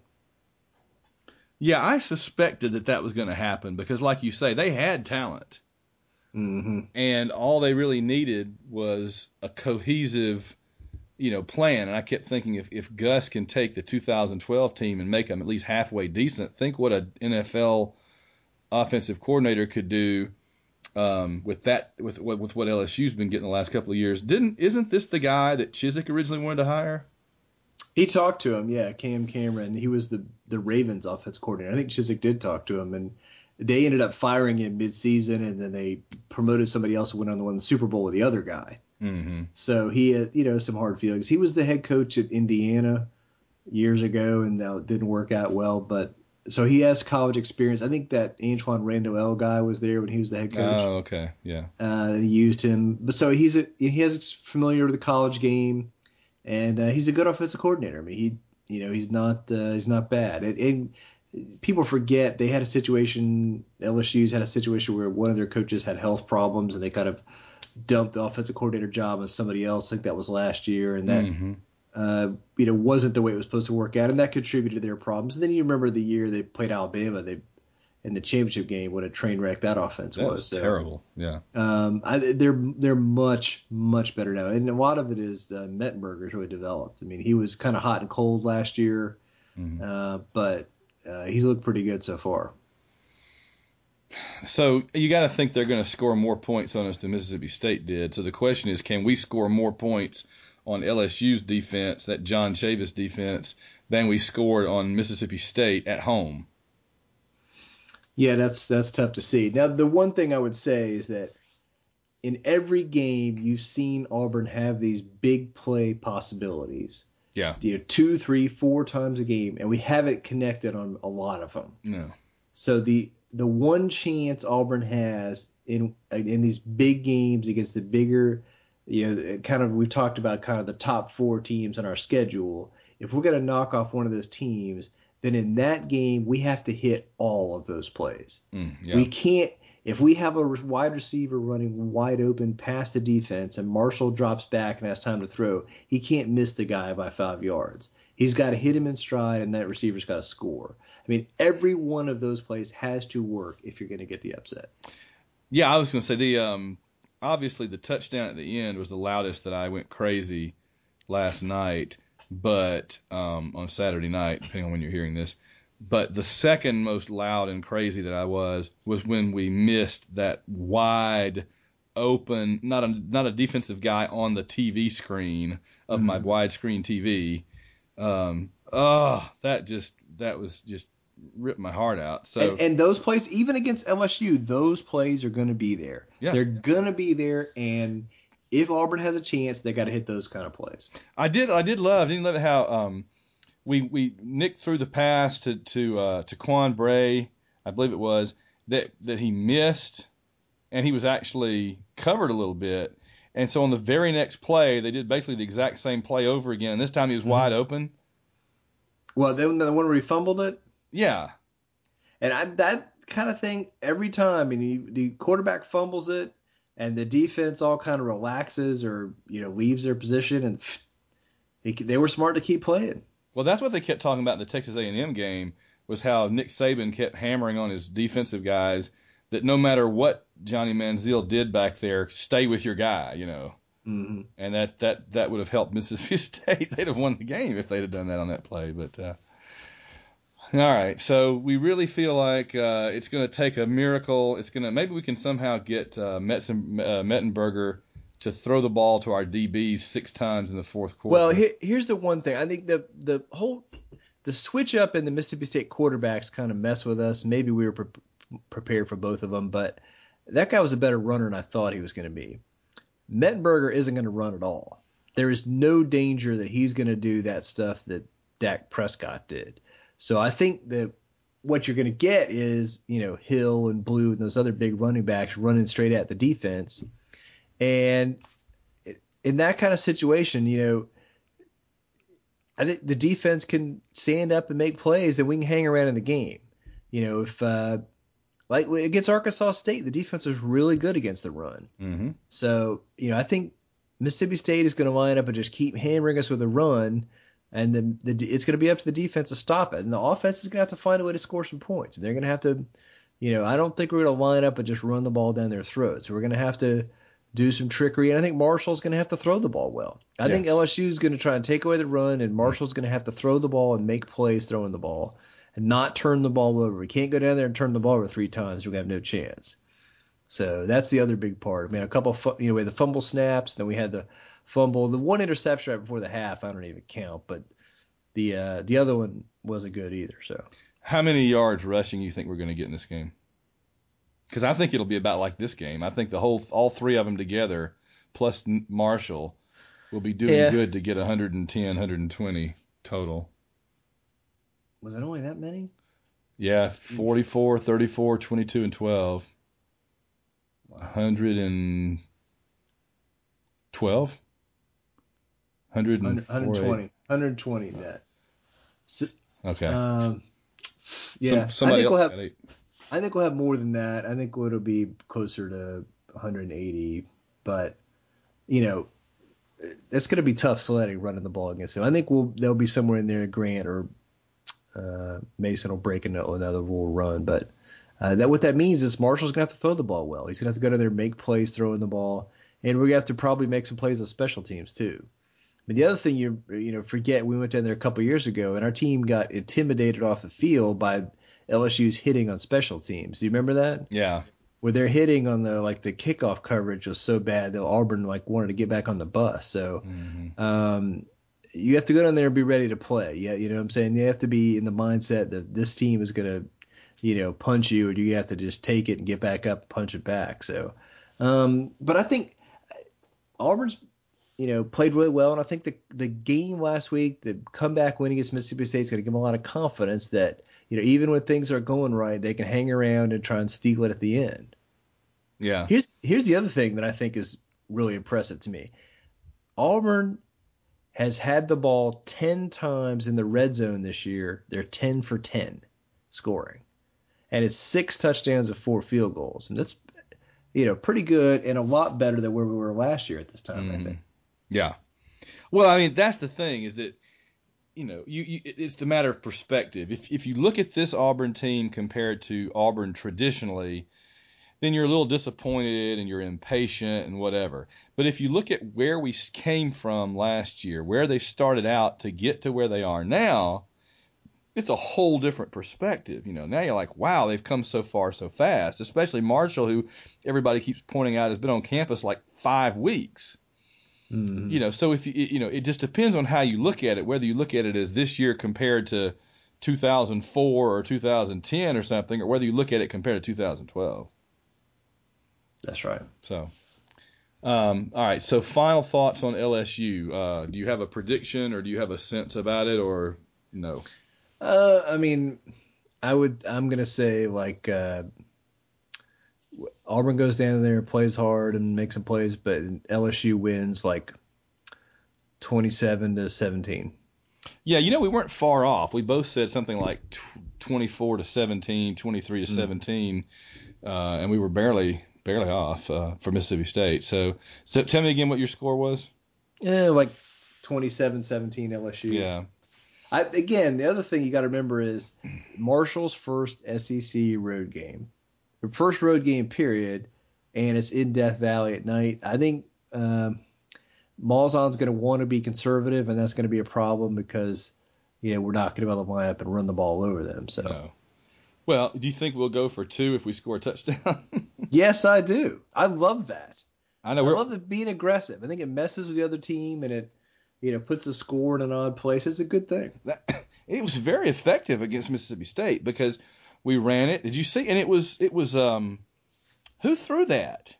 Yeah, I suspected that that was going to happen because, like you say, they had talent. Mm-hmm. And all they really needed was a cohesive, you know, plan. And I kept thinking if, if Gus can take the two thousand twelve team and make them at least halfway decent, think what an N F L offensive coordinator could do um, with that, with with what L S U's been getting the last couple of years. Didn't isn't this the guy that Chizik originally wanted to hire? He talked to him, yeah, Cam Cameron. He was the the Ravens offensive coordinator. I think Chizik did talk to him, and they ended up firing him mid-season, and then they promoted somebody else who went on to win the Super Bowl with the other guy. Mm-hmm. So he had, you know, some hard feelings. He was the head coach at Indiana years ago, and that didn't work out well. But so he has college experience. I think that Antoine Randall L guy was there when he was the head coach. Oh, okay, yeah. Uh, he used him, but so he's a, he has familiar with the college game, and uh, he's a good offensive coordinator. I mean, he, you know, he's not uh, he's not bad. And, and people forget they had a situation, L S U's had a situation where one of their coaches had health problems and they kind of dumped the offensive coordinator job on somebody else. I think that was last year. And that, mm-hmm. uh, you know, wasn't the way it was supposed to work out. And that contributed to their problems. And then you remember the year they played Alabama, they in the championship game, what a train wreck that offense that was. was so, terrible. Yeah. Um, I, they're, they're much, much better now. And a lot of it is uh, Mettenberger's really developed. I mean, he was kind of hot and cold last year, mm-hmm. uh, but, Uh, he's looked pretty good so far. So you got to think they're going to score more points on us than Mississippi State did. So the question is, can we score more points on L S U's defense, that John Chavis defense, than we scored on Mississippi State at home? Yeah, that's that's tough to see. Now, the one thing I would say is that in every game you've seen Auburn have these big play possibilities. Yeah. You know, two, three, four times a game, and we haven't connected on a lot of them. No. So the the one chance Auburn has in in these big games against the bigger, you know, kind of we talked about kind of the top four teams on our schedule. If we're going to knock off one of those teams, then in that game we have to hit all of those plays. Mm, yeah. We can't. If we have a wide receiver running wide open past the defense and Marshall drops back and has time to throw, he can't miss the guy by five yards. He's got to hit him in stride, and that receiver's got to score. I mean, every one of those plays has to work if you're going to get the upset. Yeah, I was going to say the um, obviously the touchdown at the end was the loudest that I went crazy last night, but um, on Saturday night, depending on when you're hearing this. But the second most loud and crazy that I was was when we missed that wide open, not a not a defensive guy on the T V screen of mm-hmm. my widescreen T V. Um, oh, that just that was just ripped my heart out. So and, and those plays, even against L S U, those plays are going to be there. Yeah. They're going to be there, and if Auburn has a chance, they got to hit those kind of plays. I did I did love didn't love how um. We we Nick threw the pass to to uh, to Quan Bray, I believe it was, that that he missed, and he was actually covered a little bit. And so on the very next play, they did basically the exact same play over again. This time he was mm-hmm. wide open. Well, then the one where he fumbled it? Yeah. And I, that kind of thing, every time, I mean, the quarterback fumbles it, and the defense all kind of relaxes or, you know, leaves their position, and they, they were smart to keep playing. Well, that's what they kept talking about in the Texas A and M game, was how Nick Saban kept hammering on his defensive guys that no matter what Johnny Manziel did back there, stay with your guy, you know. Mm-hmm. And that, that, that would have helped Mississippi State. They'd have won the game if they'd have done that on that play. But uh, all right, so we really feel like uh, it's going to take a miracle. It's going to maybe we can somehow get uh, Metzen, uh, Mettenberger to throw the ball to our D Bs six times in the fourth quarter. Well, here, here's the one thing. I think the the whole the switch up in the Mississippi State quarterbacks kind of mess with us. Maybe we were pre- prepared for both of them, but that guy was a better runner than I thought he was going to be. Mettenberger isn't going to run at all. There is no danger that he's going to do that stuff that Dak Prescott did. So I think that what you're going to get is, you know, Hill and Blue and those other big running backs running straight at the defense. And in that kind of situation, you know, I think the defense can stand up and make plays, and we can hang around in the game. You know, if uh, like against Arkansas State, the defense was really good against the run. Mm-hmm. So, you know, I think Mississippi State is going to line up and just keep hammering us with a run, and then the, it's going to be up to the defense to stop it. And the offense is going to have to find a way to score some points. They're going to have to, you know, I don't think we're going to line up and just run the ball down their throats. We're going to have to do some trickery, and I think Marshall's going to have to throw the ball well. I yes. think L S U is going to try and take away the run, and Marshall's going to have to throw the ball and make plays throwing the ball and not turn the ball over. We can't go down there and turn the ball over three times. We're going to have no chance. So that's the other big part. I mean, a couple of, you know, we had the fumble snaps, then we had the fumble. The one interception right before the half, I don't even count, but the uh, the other one wasn't good either. So, how many yards rushing you think we're going to get in this game? Because I think it'll be about like this game. I think the whole, all three of them together, plus Marshall, will be doing yeah. good to get one hundred ten, one hundred twenty total. Was it only that many? Yeah, forty-four, thirty-four, twenty-two, and twelve. Wow. one hundred twelve? one hundred one hundred twenty. one hundred twenty net. So, okay. Um, yeah. Some, somebody I think else we'll got have, eight. I think we'll have more than that. I think it'll be closer to one hundred eighty, but you know, it's going to be tough sledding running the ball against them. I think we'll they'll be somewhere in there. Grant or uh, Mason will break another rule run, but uh, that what that means is Marshall's going to have to throw the ball well. He's going to have to go down there and make plays throwing the ball, and we're going to have to probably make some plays on special teams too. But the other thing you you know forget, we went down there a couple years ago, and our team got intimidated off the field by L S U's hitting on special teams. Do you remember that? Yeah. Where they're hitting on the like the kickoff coverage was so bad that Auburn like wanted to get back on the bus. So mm-hmm. um, you have to go down there and be ready to play. Yeah, you know what I'm saying? You have to be in the mindset that this team is going to, you know, punch you, or you have to just take it and get back up and punch it back. So, um, but I think Auburn's, you know, played really well, and I think the the game last week, the comeback win against Mississippi State, is going to give them a lot of confidence that, you know, even when things are going right, they can hang around and try and steal it at the end. Yeah. Here's here's the other thing that I think is really impressive to me. Auburn has had the ball ten times in the red zone this year. They're ten for ten scoring. And it's six touchdowns and four field goals. And that's, you know, pretty good and a lot better than where we were last year at this time, mm-hmm. I think. Yeah. Well, I mean, that's the thing is that, you know, you, you it's the matter of perspective. If if you look at this Auburn team compared to Auburn traditionally, then you're a little disappointed and you're impatient and whatever. But if you look at where we came from last year, where they started out to get to where they are now, it's a whole different perspective. You know, now you're like, wow, they've come so far so fast, especially Marshall, who everybody keeps pointing out has been on campus like five weeks. Mm-hmm. You know, so if you, you know, it just depends on how you look at it, whether you look at it as this year compared to two thousand four or two thousand ten or something, or whether you look at it compared to two thousand twelve. That's right. So, um, all right. So final thoughts on L S U. Uh, do you have a prediction or do you have a sense about it or no? Uh, I mean, I would, I'm going to say like, uh, Auburn goes down there and plays hard and makes some plays, but L S U wins like twenty-seven to seventeen. Yeah. You know, we weren't far off. We both said something like twenty-four to seventeen, twenty-three to seventeen. Mm. Uh, and we were barely, barely off, uh, for Mississippi State. So, so tell me again what your score was. Yeah. Like twenty-seven seventeen L S U. Yeah. I, again, the other thing you got to remember is Marshall's first S E C road game, the first road game period, and it's in Death Valley at night. I think um, Malzahn's going to want to be conservative, and that's going to be a problem because, you know, we're not going to be able to line up and run the ball over them. So, no. Well, do you think we'll go for two if we score a touchdown? Yes, I do. I love that. I know. I We're... love it being aggressive. I think it messes with the other team, and it, you know, puts the score in an odd place. It's a good thing. That, it was very effective against Mississippi State because we ran it. Did you see? And it was it was um, who threw that?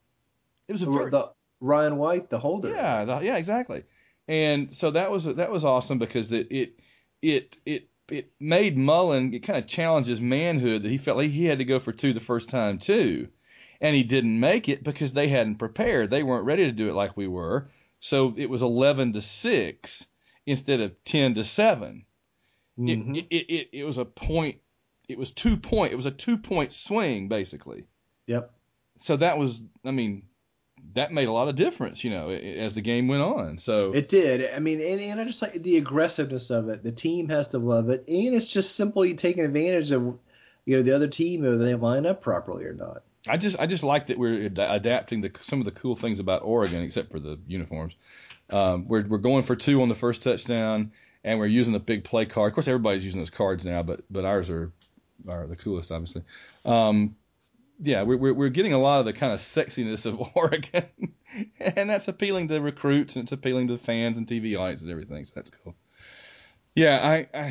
It was a very, the, Ryan White, the holder. Yeah, the, yeah, exactly. And so that was that was awesome because it it it it, it made Mullen, it kind of challenged his manhood that he felt like he had to go for two the first time too, and he didn't make it because they hadn't prepared. They weren't ready to do it like we were. So it was eleven to six instead of ten to seven. Mm-hmm. It, it, it, it was a point. It was two point. It was a two point swing basically. Yep. So that was, I mean, that made a lot of difference, you know, as the game went on. So it did. I mean, and, and I just like the aggressiveness of it. The team has to love it, and it's just simply taking advantage of, you know, the other team whether they line up properly or not. I just I just like that we're ad- adapting to some of the cool things about Oregon, except for the uniforms. Um, we're we're going for two on the first touchdown, and we're using the big play card. Of course, everybody's using those cards now, but but ours are are the coolest, obviously. Um, yeah, we're we're we're getting a lot of the kind of sexiness of Oregon, and that's appealing to recruits and it's appealing to fans and T V audience and everything. So that's cool. Yeah, I, I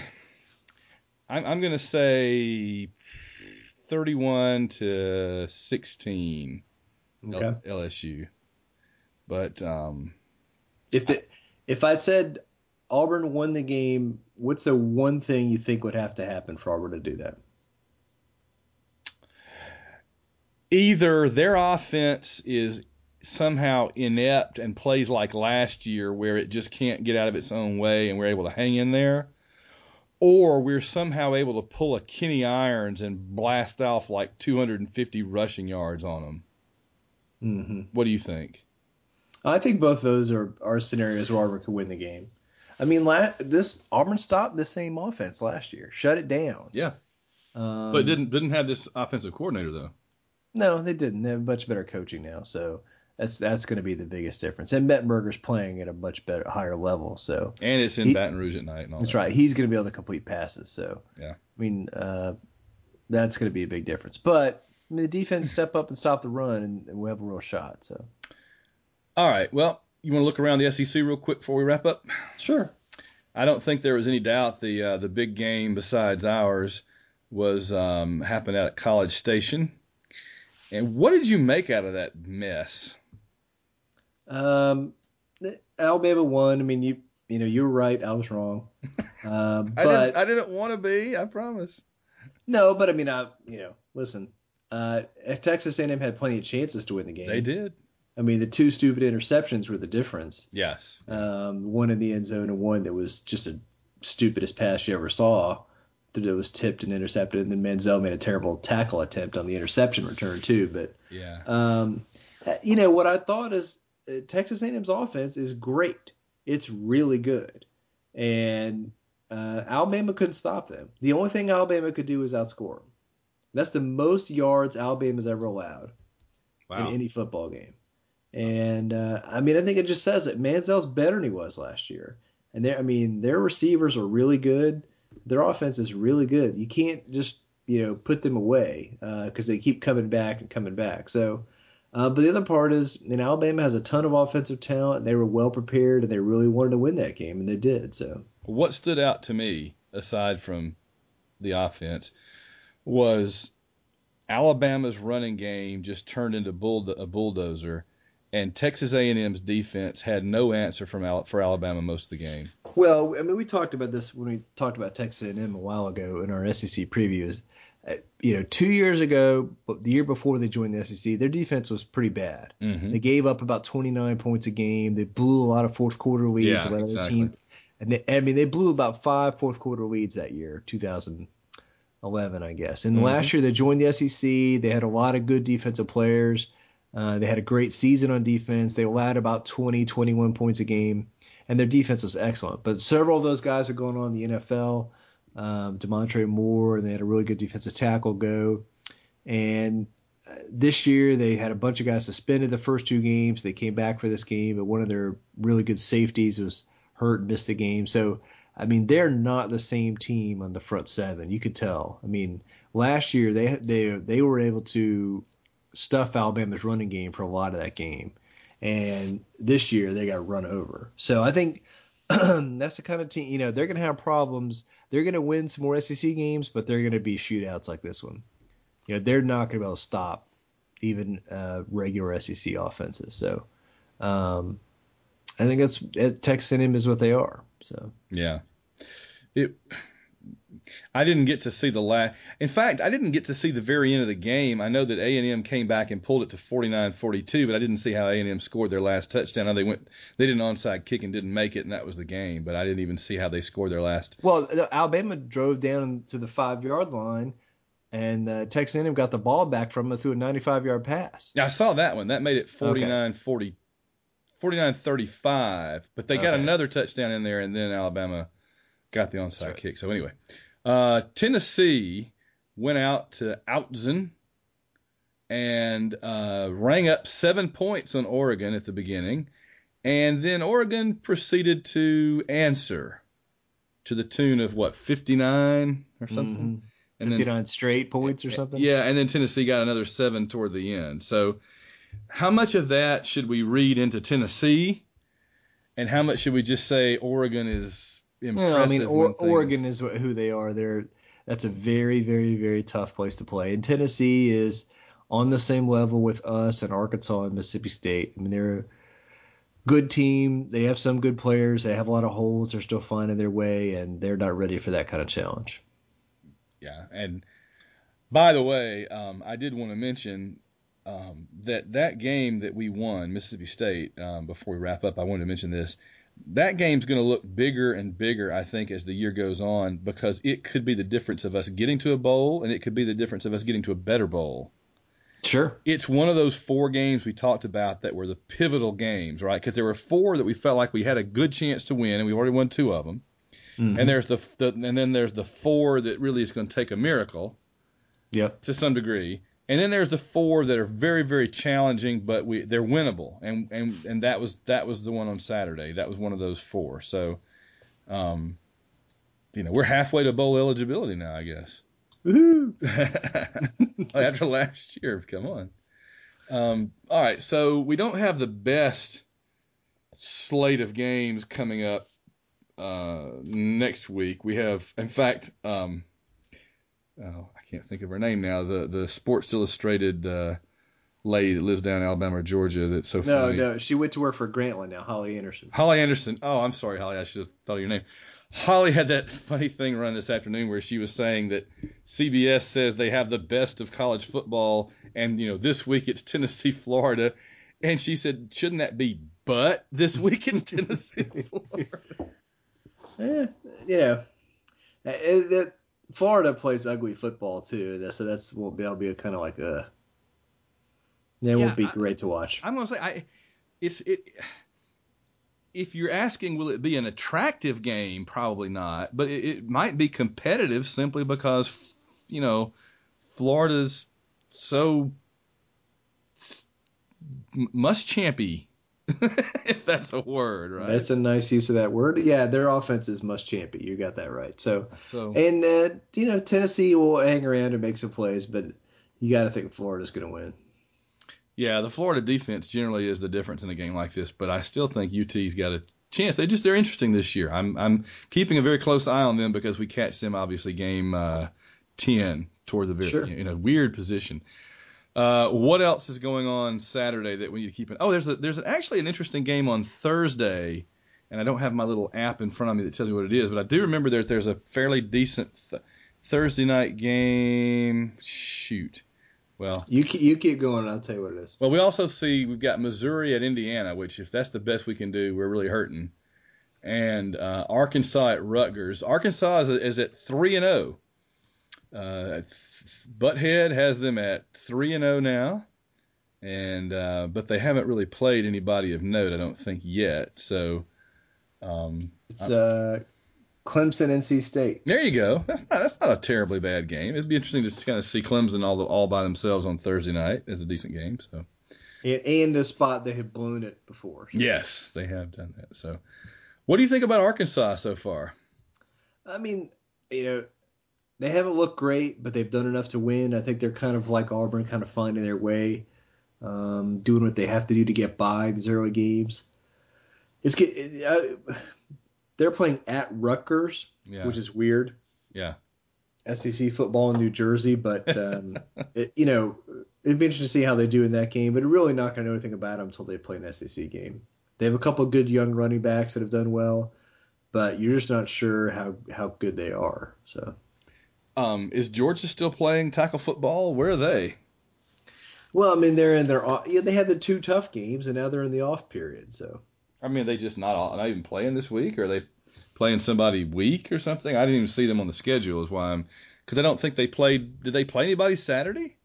I'm I'm gonna say thirty-one to sixteen, okay. L S U. But um, if the, if I'd said Auburn won the game, what's the one thing you think would have to happen for Auburn to do that? Either their offense is somehow inept and plays like last year where it just can't get out of its own way and we're able to hang in there, or we're somehow able to pull a Kenny Irons and blast off like two hundred fifty rushing yards on them. Mm-hmm. What do you think? I think both those are, are scenarios where Auburn could win the game. I mean, la- this Auburn stopped the same offense last year, shut it down. Yeah, um, but didn't didn't have this offensive coordinator though. No, they didn't. They have much better coaching now, so that's that's going to be the biggest difference. And Mettenberger's playing at a much better, higher level. So and it's in he, Baton Rouge at night. And all that's that. right. He's going to be able to complete passes. So yeah, I mean, uh, that's going to be a big difference. But I mean, the defense step up and stop the run, and, and we'll have a real shot. So, all right. Well, you want to look around the S E C real quick before we wrap up? Sure. I don't think there was any doubt the uh, the big game besides ours was um, happened out at College Station. And what did you make out of that mess? Um, Alabama won. I mean, you you know, you were right. I was wrong. Uh, I didn't. but I didn't want to be. I promise. no, but I mean, I you know, listen. Uh, Texas A and M had plenty of chances to win the game. They did. I mean, the two stupid interceptions were the difference. Yes. Um, one in the end zone and one that was just the stupidest pass you ever saw that was tipped and intercepted. And then Manziel made a terrible tackle attempt on the interception return too. But Yeah. um, you know what I thought is uh, Texas A and M's offense is great. It's really good, and uh, Alabama couldn't stop them. The only thing Alabama could do was outscore them. That's the most yards Alabama's ever allowed Wow. in any football game. And uh, I mean, I think it just says that Manziel's better than he was last year. And they I mean, their receivers are really good. Their offense is really good. You can't just you know put them away because uh, they keep coming back and coming back. So, uh, but the other part is, you know, Alabama has a ton of offensive talent. And they were well prepared, and they really wanted to win that game, and they did. So, what stood out to me, aside from the offense, was Alabama's running game just turned into bull, a bulldozer. And Texas A and M's defense had no answer from for Alabama most of the game. Well, I mean, we talked about this when we talked about Texas A and M a while ago in our S E C previews. Uh, you know, two years ago, the year before they joined the S E C, their defense was pretty bad. Mm-hmm. They gave up about twenty-nine points a game. They blew a lot of fourth quarter leads. Yeah, to exactly. Team, and they, I mean, they blew about five fourth quarter leads that year, two thousand eleven, I guess. And Mm-hmm. last year they joined the S E C. They had a lot of good defensive players. Uh, they had a great season on defense. They allowed about twenty, twenty-one points a game, and their defense was excellent. But several of those guys are going on in the N F L. Um, Demontre Moore, and they had a really good defensive tackle go. And uh, this year they had a bunch of guys suspended the first two games. They came back for this game, but one of their really good safeties was hurt and missed the game. So, I mean, they're not the same team on the front seven. You could tell. I mean, last year they they they were able to stuff Alabama's running game for a lot of that game. And this year they got run over. So I think that's the kind of team, you know, they're going to have problems. They're going to win some more S E C games, but they're going to be shootouts like this one. You know, they're not going to be able to stop even uh, regular S E C offenses. So um, I think that's Texas A and M is what they are. So yeah, it. I didn't get to see the last. In fact, I didn't get to see the very end of the game. I know that A and M came back and pulled it to forty-nine forty-two, but I didn't see how A and M scored their last touchdown. Now they went, they did an onside kick and didn't make it, and that was the game. But I didn't even see how they scored their last. Well, Alabama drove down to the five yard line, and uh, Texas A and M got the ball back from them through a ninety-five yard pass. I saw that one. That made it forty-nine forty, forty-nine thirty-five. But they got Okay. another touchdown in there, and then Alabama got the onside right. kick. So anyway. Uh, Tennessee went out to Autzen and uh, rang up seven points on Oregon at the beginning, and then Oregon proceeded to answer to the tune of what fifty-nine or something, Mm-hmm. and fifty-nine then, straight points or something. Yeah, and then Tennessee got another seven toward the end. So, how much of that should we read into Tennessee, and how much should we just say Oregon is impressive? Yeah, I mean, or, when things... Oregon is who they are. They're that's a very, very, very tough place to play. And Tennessee is on the same level with us and Arkansas and Mississippi State. I mean, they're a good team. They have some good players. They have a lot of holes. They're still finding their way, and they're not ready for that kind of challenge. Yeah, and by the way, um, I did want to mention um, that that game that we won, Mississippi State, um, before we wrap up, I wanted to mention this. That game's going to look bigger and bigger, I think, as the year goes on, because it could be the difference of us getting to a bowl, and it could be the difference of us getting to a better bowl. Sure. It's one of those four games we talked about that were the pivotal games, right? Because there were four that we felt like we had a good chance to win, and we already won two of them. Mm-hmm. And there's the, the and then there's the four that really is going to take a miracle, yep, to some degree. And then there's the four that are very, very challenging, but we they're winnable. And and and that was that was the one on Saturday. That was one of those four. So, um, you know, we're halfway to bowl eligibility now, I guess. Woohoo! After last year, come on. Um, all right, so we don't have the best slate of games coming up uh, next week. We have, in fact, um, oh, I can't think of her name now. The the Sports Illustrated uh, lady that lives down in Alabama or Georgia that's so No, funny. no, she went to work for Grantland now, Holly Anderson. Holly Anderson. Oh, I'm sorry, Holly. I should have thought of your name. Holly had that funny thing run this afternoon where she was saying that C B S says they have the best of college football, and you know this week it's Tennessee, Florida, and she said, shouldn't that be? But this week it's Tennessee, Florida. Eh, you know, it, it, Florida plays ugly football too, so that's won't be. That'll be a kind of like a. It Yeah, won't be I- great to watch. I'm gonna say I, it's it. If you're asking, will it be an attractive game? Probably not, but it, it might be competitive simply because, you know, Florida's so must-champy, if that's a word, right? That's a nice use of that word. Yeah, their offense is must champy. You got that right. So, So and uh, you know, Tennessee will hang around and make some plays, but you got to think Florida's going to win. yeah, the Florida defense generally is the difference in a game like this, but I still think U T's got a chance. They just they're interesting this year. I'm I'm keeping a very close eye on them because we catch them obviously game uh, ten toward the very Sure. in a weird position. Uh, what else is going on Saturday that we need to keep in? Oh, there's a, there's actually an interesting game on Thursday, and I don't have my little app in front of me that tells me what it is, but I do remember that there's a fairly decent th- Thursday night game. Shoot. Well, You keep, you keep going, and I'll tell you what it is. well, we also see we've got Missouri at Indiana, which if that's the best we can do, we're really hurting. And uh, Arkansas at Rutgers. Arkansas is, is at three and zero. Uh, Butthead has them at three and zero now, and uh, but they haven't really played anybody of note, I don't think yet. So um, It's uh, Clemson, N C State. there you go. That's not that's not a terribly bad game. It'd be interesting to kind of see Clemson all the, all by themselves on Thursday night as a decent game. So And, and the spot they have blown it before. So. yes, they have done that. So what do you think about Arkansas so far? I mean, you know, they haven't looked great, but they've done enough to win. I think they're kind of like Auburn, kind of finding their way, um, doing what they have to do to get by these early games. It's get- uh, they're playing at Rutgers, Yeah, which is weird. yeah. S E C football in New Jersey, but um, it, you know, it'd be interesting to see how they do in that game. But we're really not going to know anything about them until they play an S E C game. They have a couple of good young running backs that have done well, but you're just not sure how, how good they are. So. Um, is Georgia still playing tackle football? Where are they? Well, I mean, they're in their off, yeah, they had the two tough games, and now they're in the off period. So I mean, are they just not all, not even playing this week, or are they playing somebody weak or something? I didn't even see them on the schedule. Is why I'm because I don't think they played. Did they play anybody Saturday?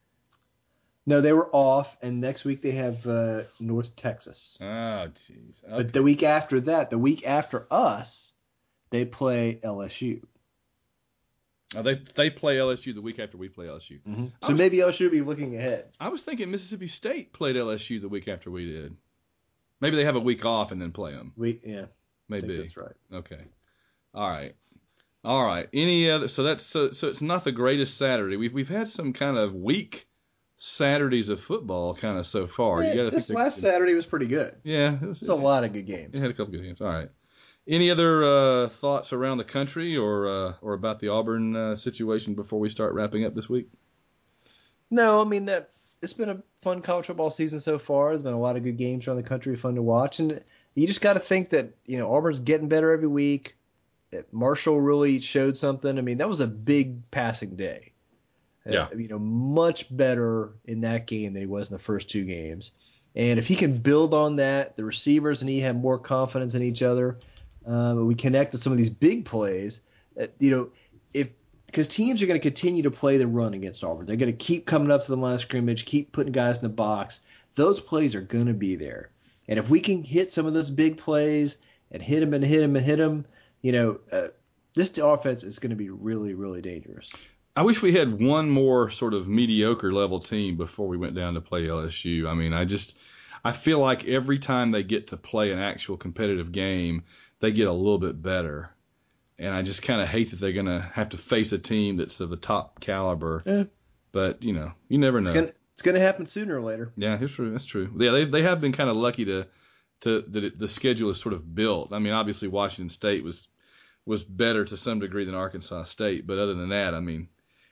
no, they were off, and next week they have uh, North Texas. Oh, jeez. Okay. But the week after that, the week after us, they play L S U. Oh, they they play L S U the week after we play L S U. Mm-hmm. I So was- maybe L S U will be looking ahead. I was thinking Mississippi State played L S U the week after we did. Maybe they have a week off and then play them. We yeah, I Maybe think that's right. Okay. All right. All right. Any other? So that's so so it's not the greatest Saturday. We've we've had some kind of weak Saturdays of football kind of so far. Yeah, you gotta this think they're- last Saturday was pretty good. Yeah, it was, It's a lot of good games. It had a couple good games. All right. Any other uh, thoughts around the country or uh, or about the Auburn uh, situation before we start wrapping up this week? No, I mean that it's been a fun college football season so far. There's been a lot of good games around the country, fun to watch, and you just got to think that you know Auburn's getting better every week. That Marshall really showed something. I mean, that was a big passing day. Yeah. Uh, you know, much better in that game than he was in the first two games. And if he can build on that, the receivers and he have more confidence in each other. Um, we connect to some of these big plays. Uh, you know, if because teams are going to continue to play the run against Auburn, they're going to keep coming up to the line of scrimmage, keep putting guys in the box. Those plays are going to be there, and if we can hit some of those big plays and hit them and hit them and hit them, you know, uh, this offense is going to be really, really dangerous. I wish we had one more sort of mediocre level team before we went down to play L S U. I mean, I just I feel like every time they get to play an actual competitive game, they get a little bit better. And I just kind of hate that they're going to have to face a team that's of the top caliber. Yeah. But, you know, you never know. It's going it's going to happen sooner or later. Yeah, that's true. That's true. Yeah, they they have been kind of lucky to to that it, the schedule is sort of built. I mean, obviously Washington State was was better to some degree than Arkansas State, but other than that, I mean,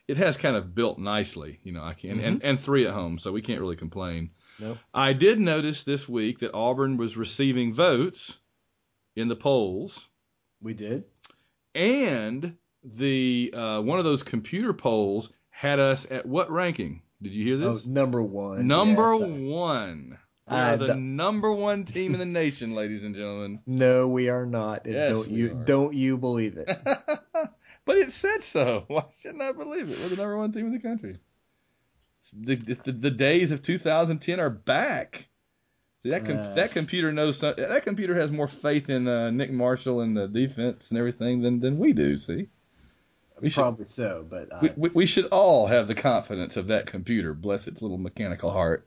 it has kind of built nicely, you know. I can mm-hmm. and and three at home, so we can't really complain. No. I did notice this week that Auburn was receiving votes in the polls. We did. And the uh, one of those computer polls had us at what ranking? Did you hear this? Oh, number one. Number yes. one. We I are the d- number one team in the nation, ladies and gentlemen. No, we are not. Yes, don't we you are. don't you believe it? But it said so. Why shouldn't I believe it? We're the number one team in the country. It's the, the, the days of two thousand ten are back. See, that com- Uh, that computer knows some, that computer has more faith in uh, Nick Marshall and the defense and everything than, than we do. See, we probably should, so, but I, we, we, we should all have the confidence of that computer. Bless its little mechanical heart.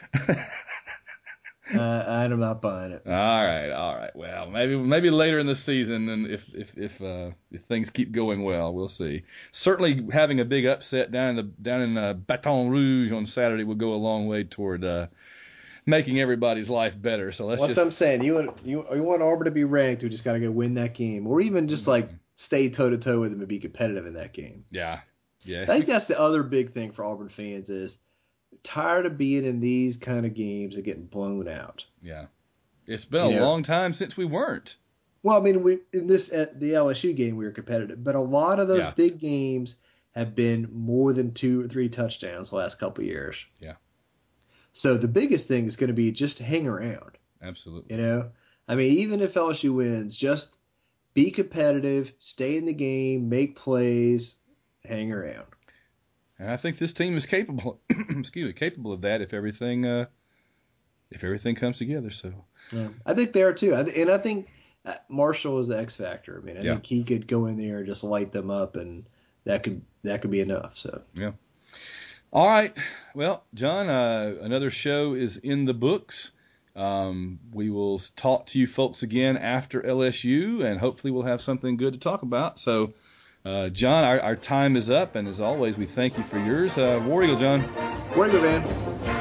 uh, I'm not buying it. All right, all right. Well, maybe maybe later in the season, and if if if uh, if things keep going well, we'll see. Certainly, having a big upset down in the down in uh, Baton Rouge on Saturday would go a long way toward uh, making everybody's life better. So let's What's just. I'm saying? You want you you want Auburn to be ranked? We just got to go win that game, or even just like stay toe to toe with them and be competitive in that game. Yeah, yeah. I think that's the other big thing for Auburn fans is tired of being in these kind of games and getting blown out. Yeah. It's been You a know? long time since we weren't. Well, I mean, we in this at the L S U game we were competitive, but a lot of those Yeah. big games have been more than two or three touchdowns the last couple of years. Yeah. So the biggest thing is going to be just hang around. Absolutely. You know, I mean, even if L S U wins, just be competitive, stay in the game, make plays, hang around. And I think this team is capable. excuse me, capable of that if everything uh, if everything comes together. So. Yeah. I think they are too, and I think Marshall is the X factor. I mean, I Yeah. think he could go in there and just light them up, and that could that could be enough. So Yeah. All right. Well, John, uh, another show is in the books. Um, we will talk to you folks again after L S U, and hopefully we'll have something good to talk about. So, uh, John, our, our time is up, and as always, we thank you for yours. Uh, War Eagle, John. War Eagle, man.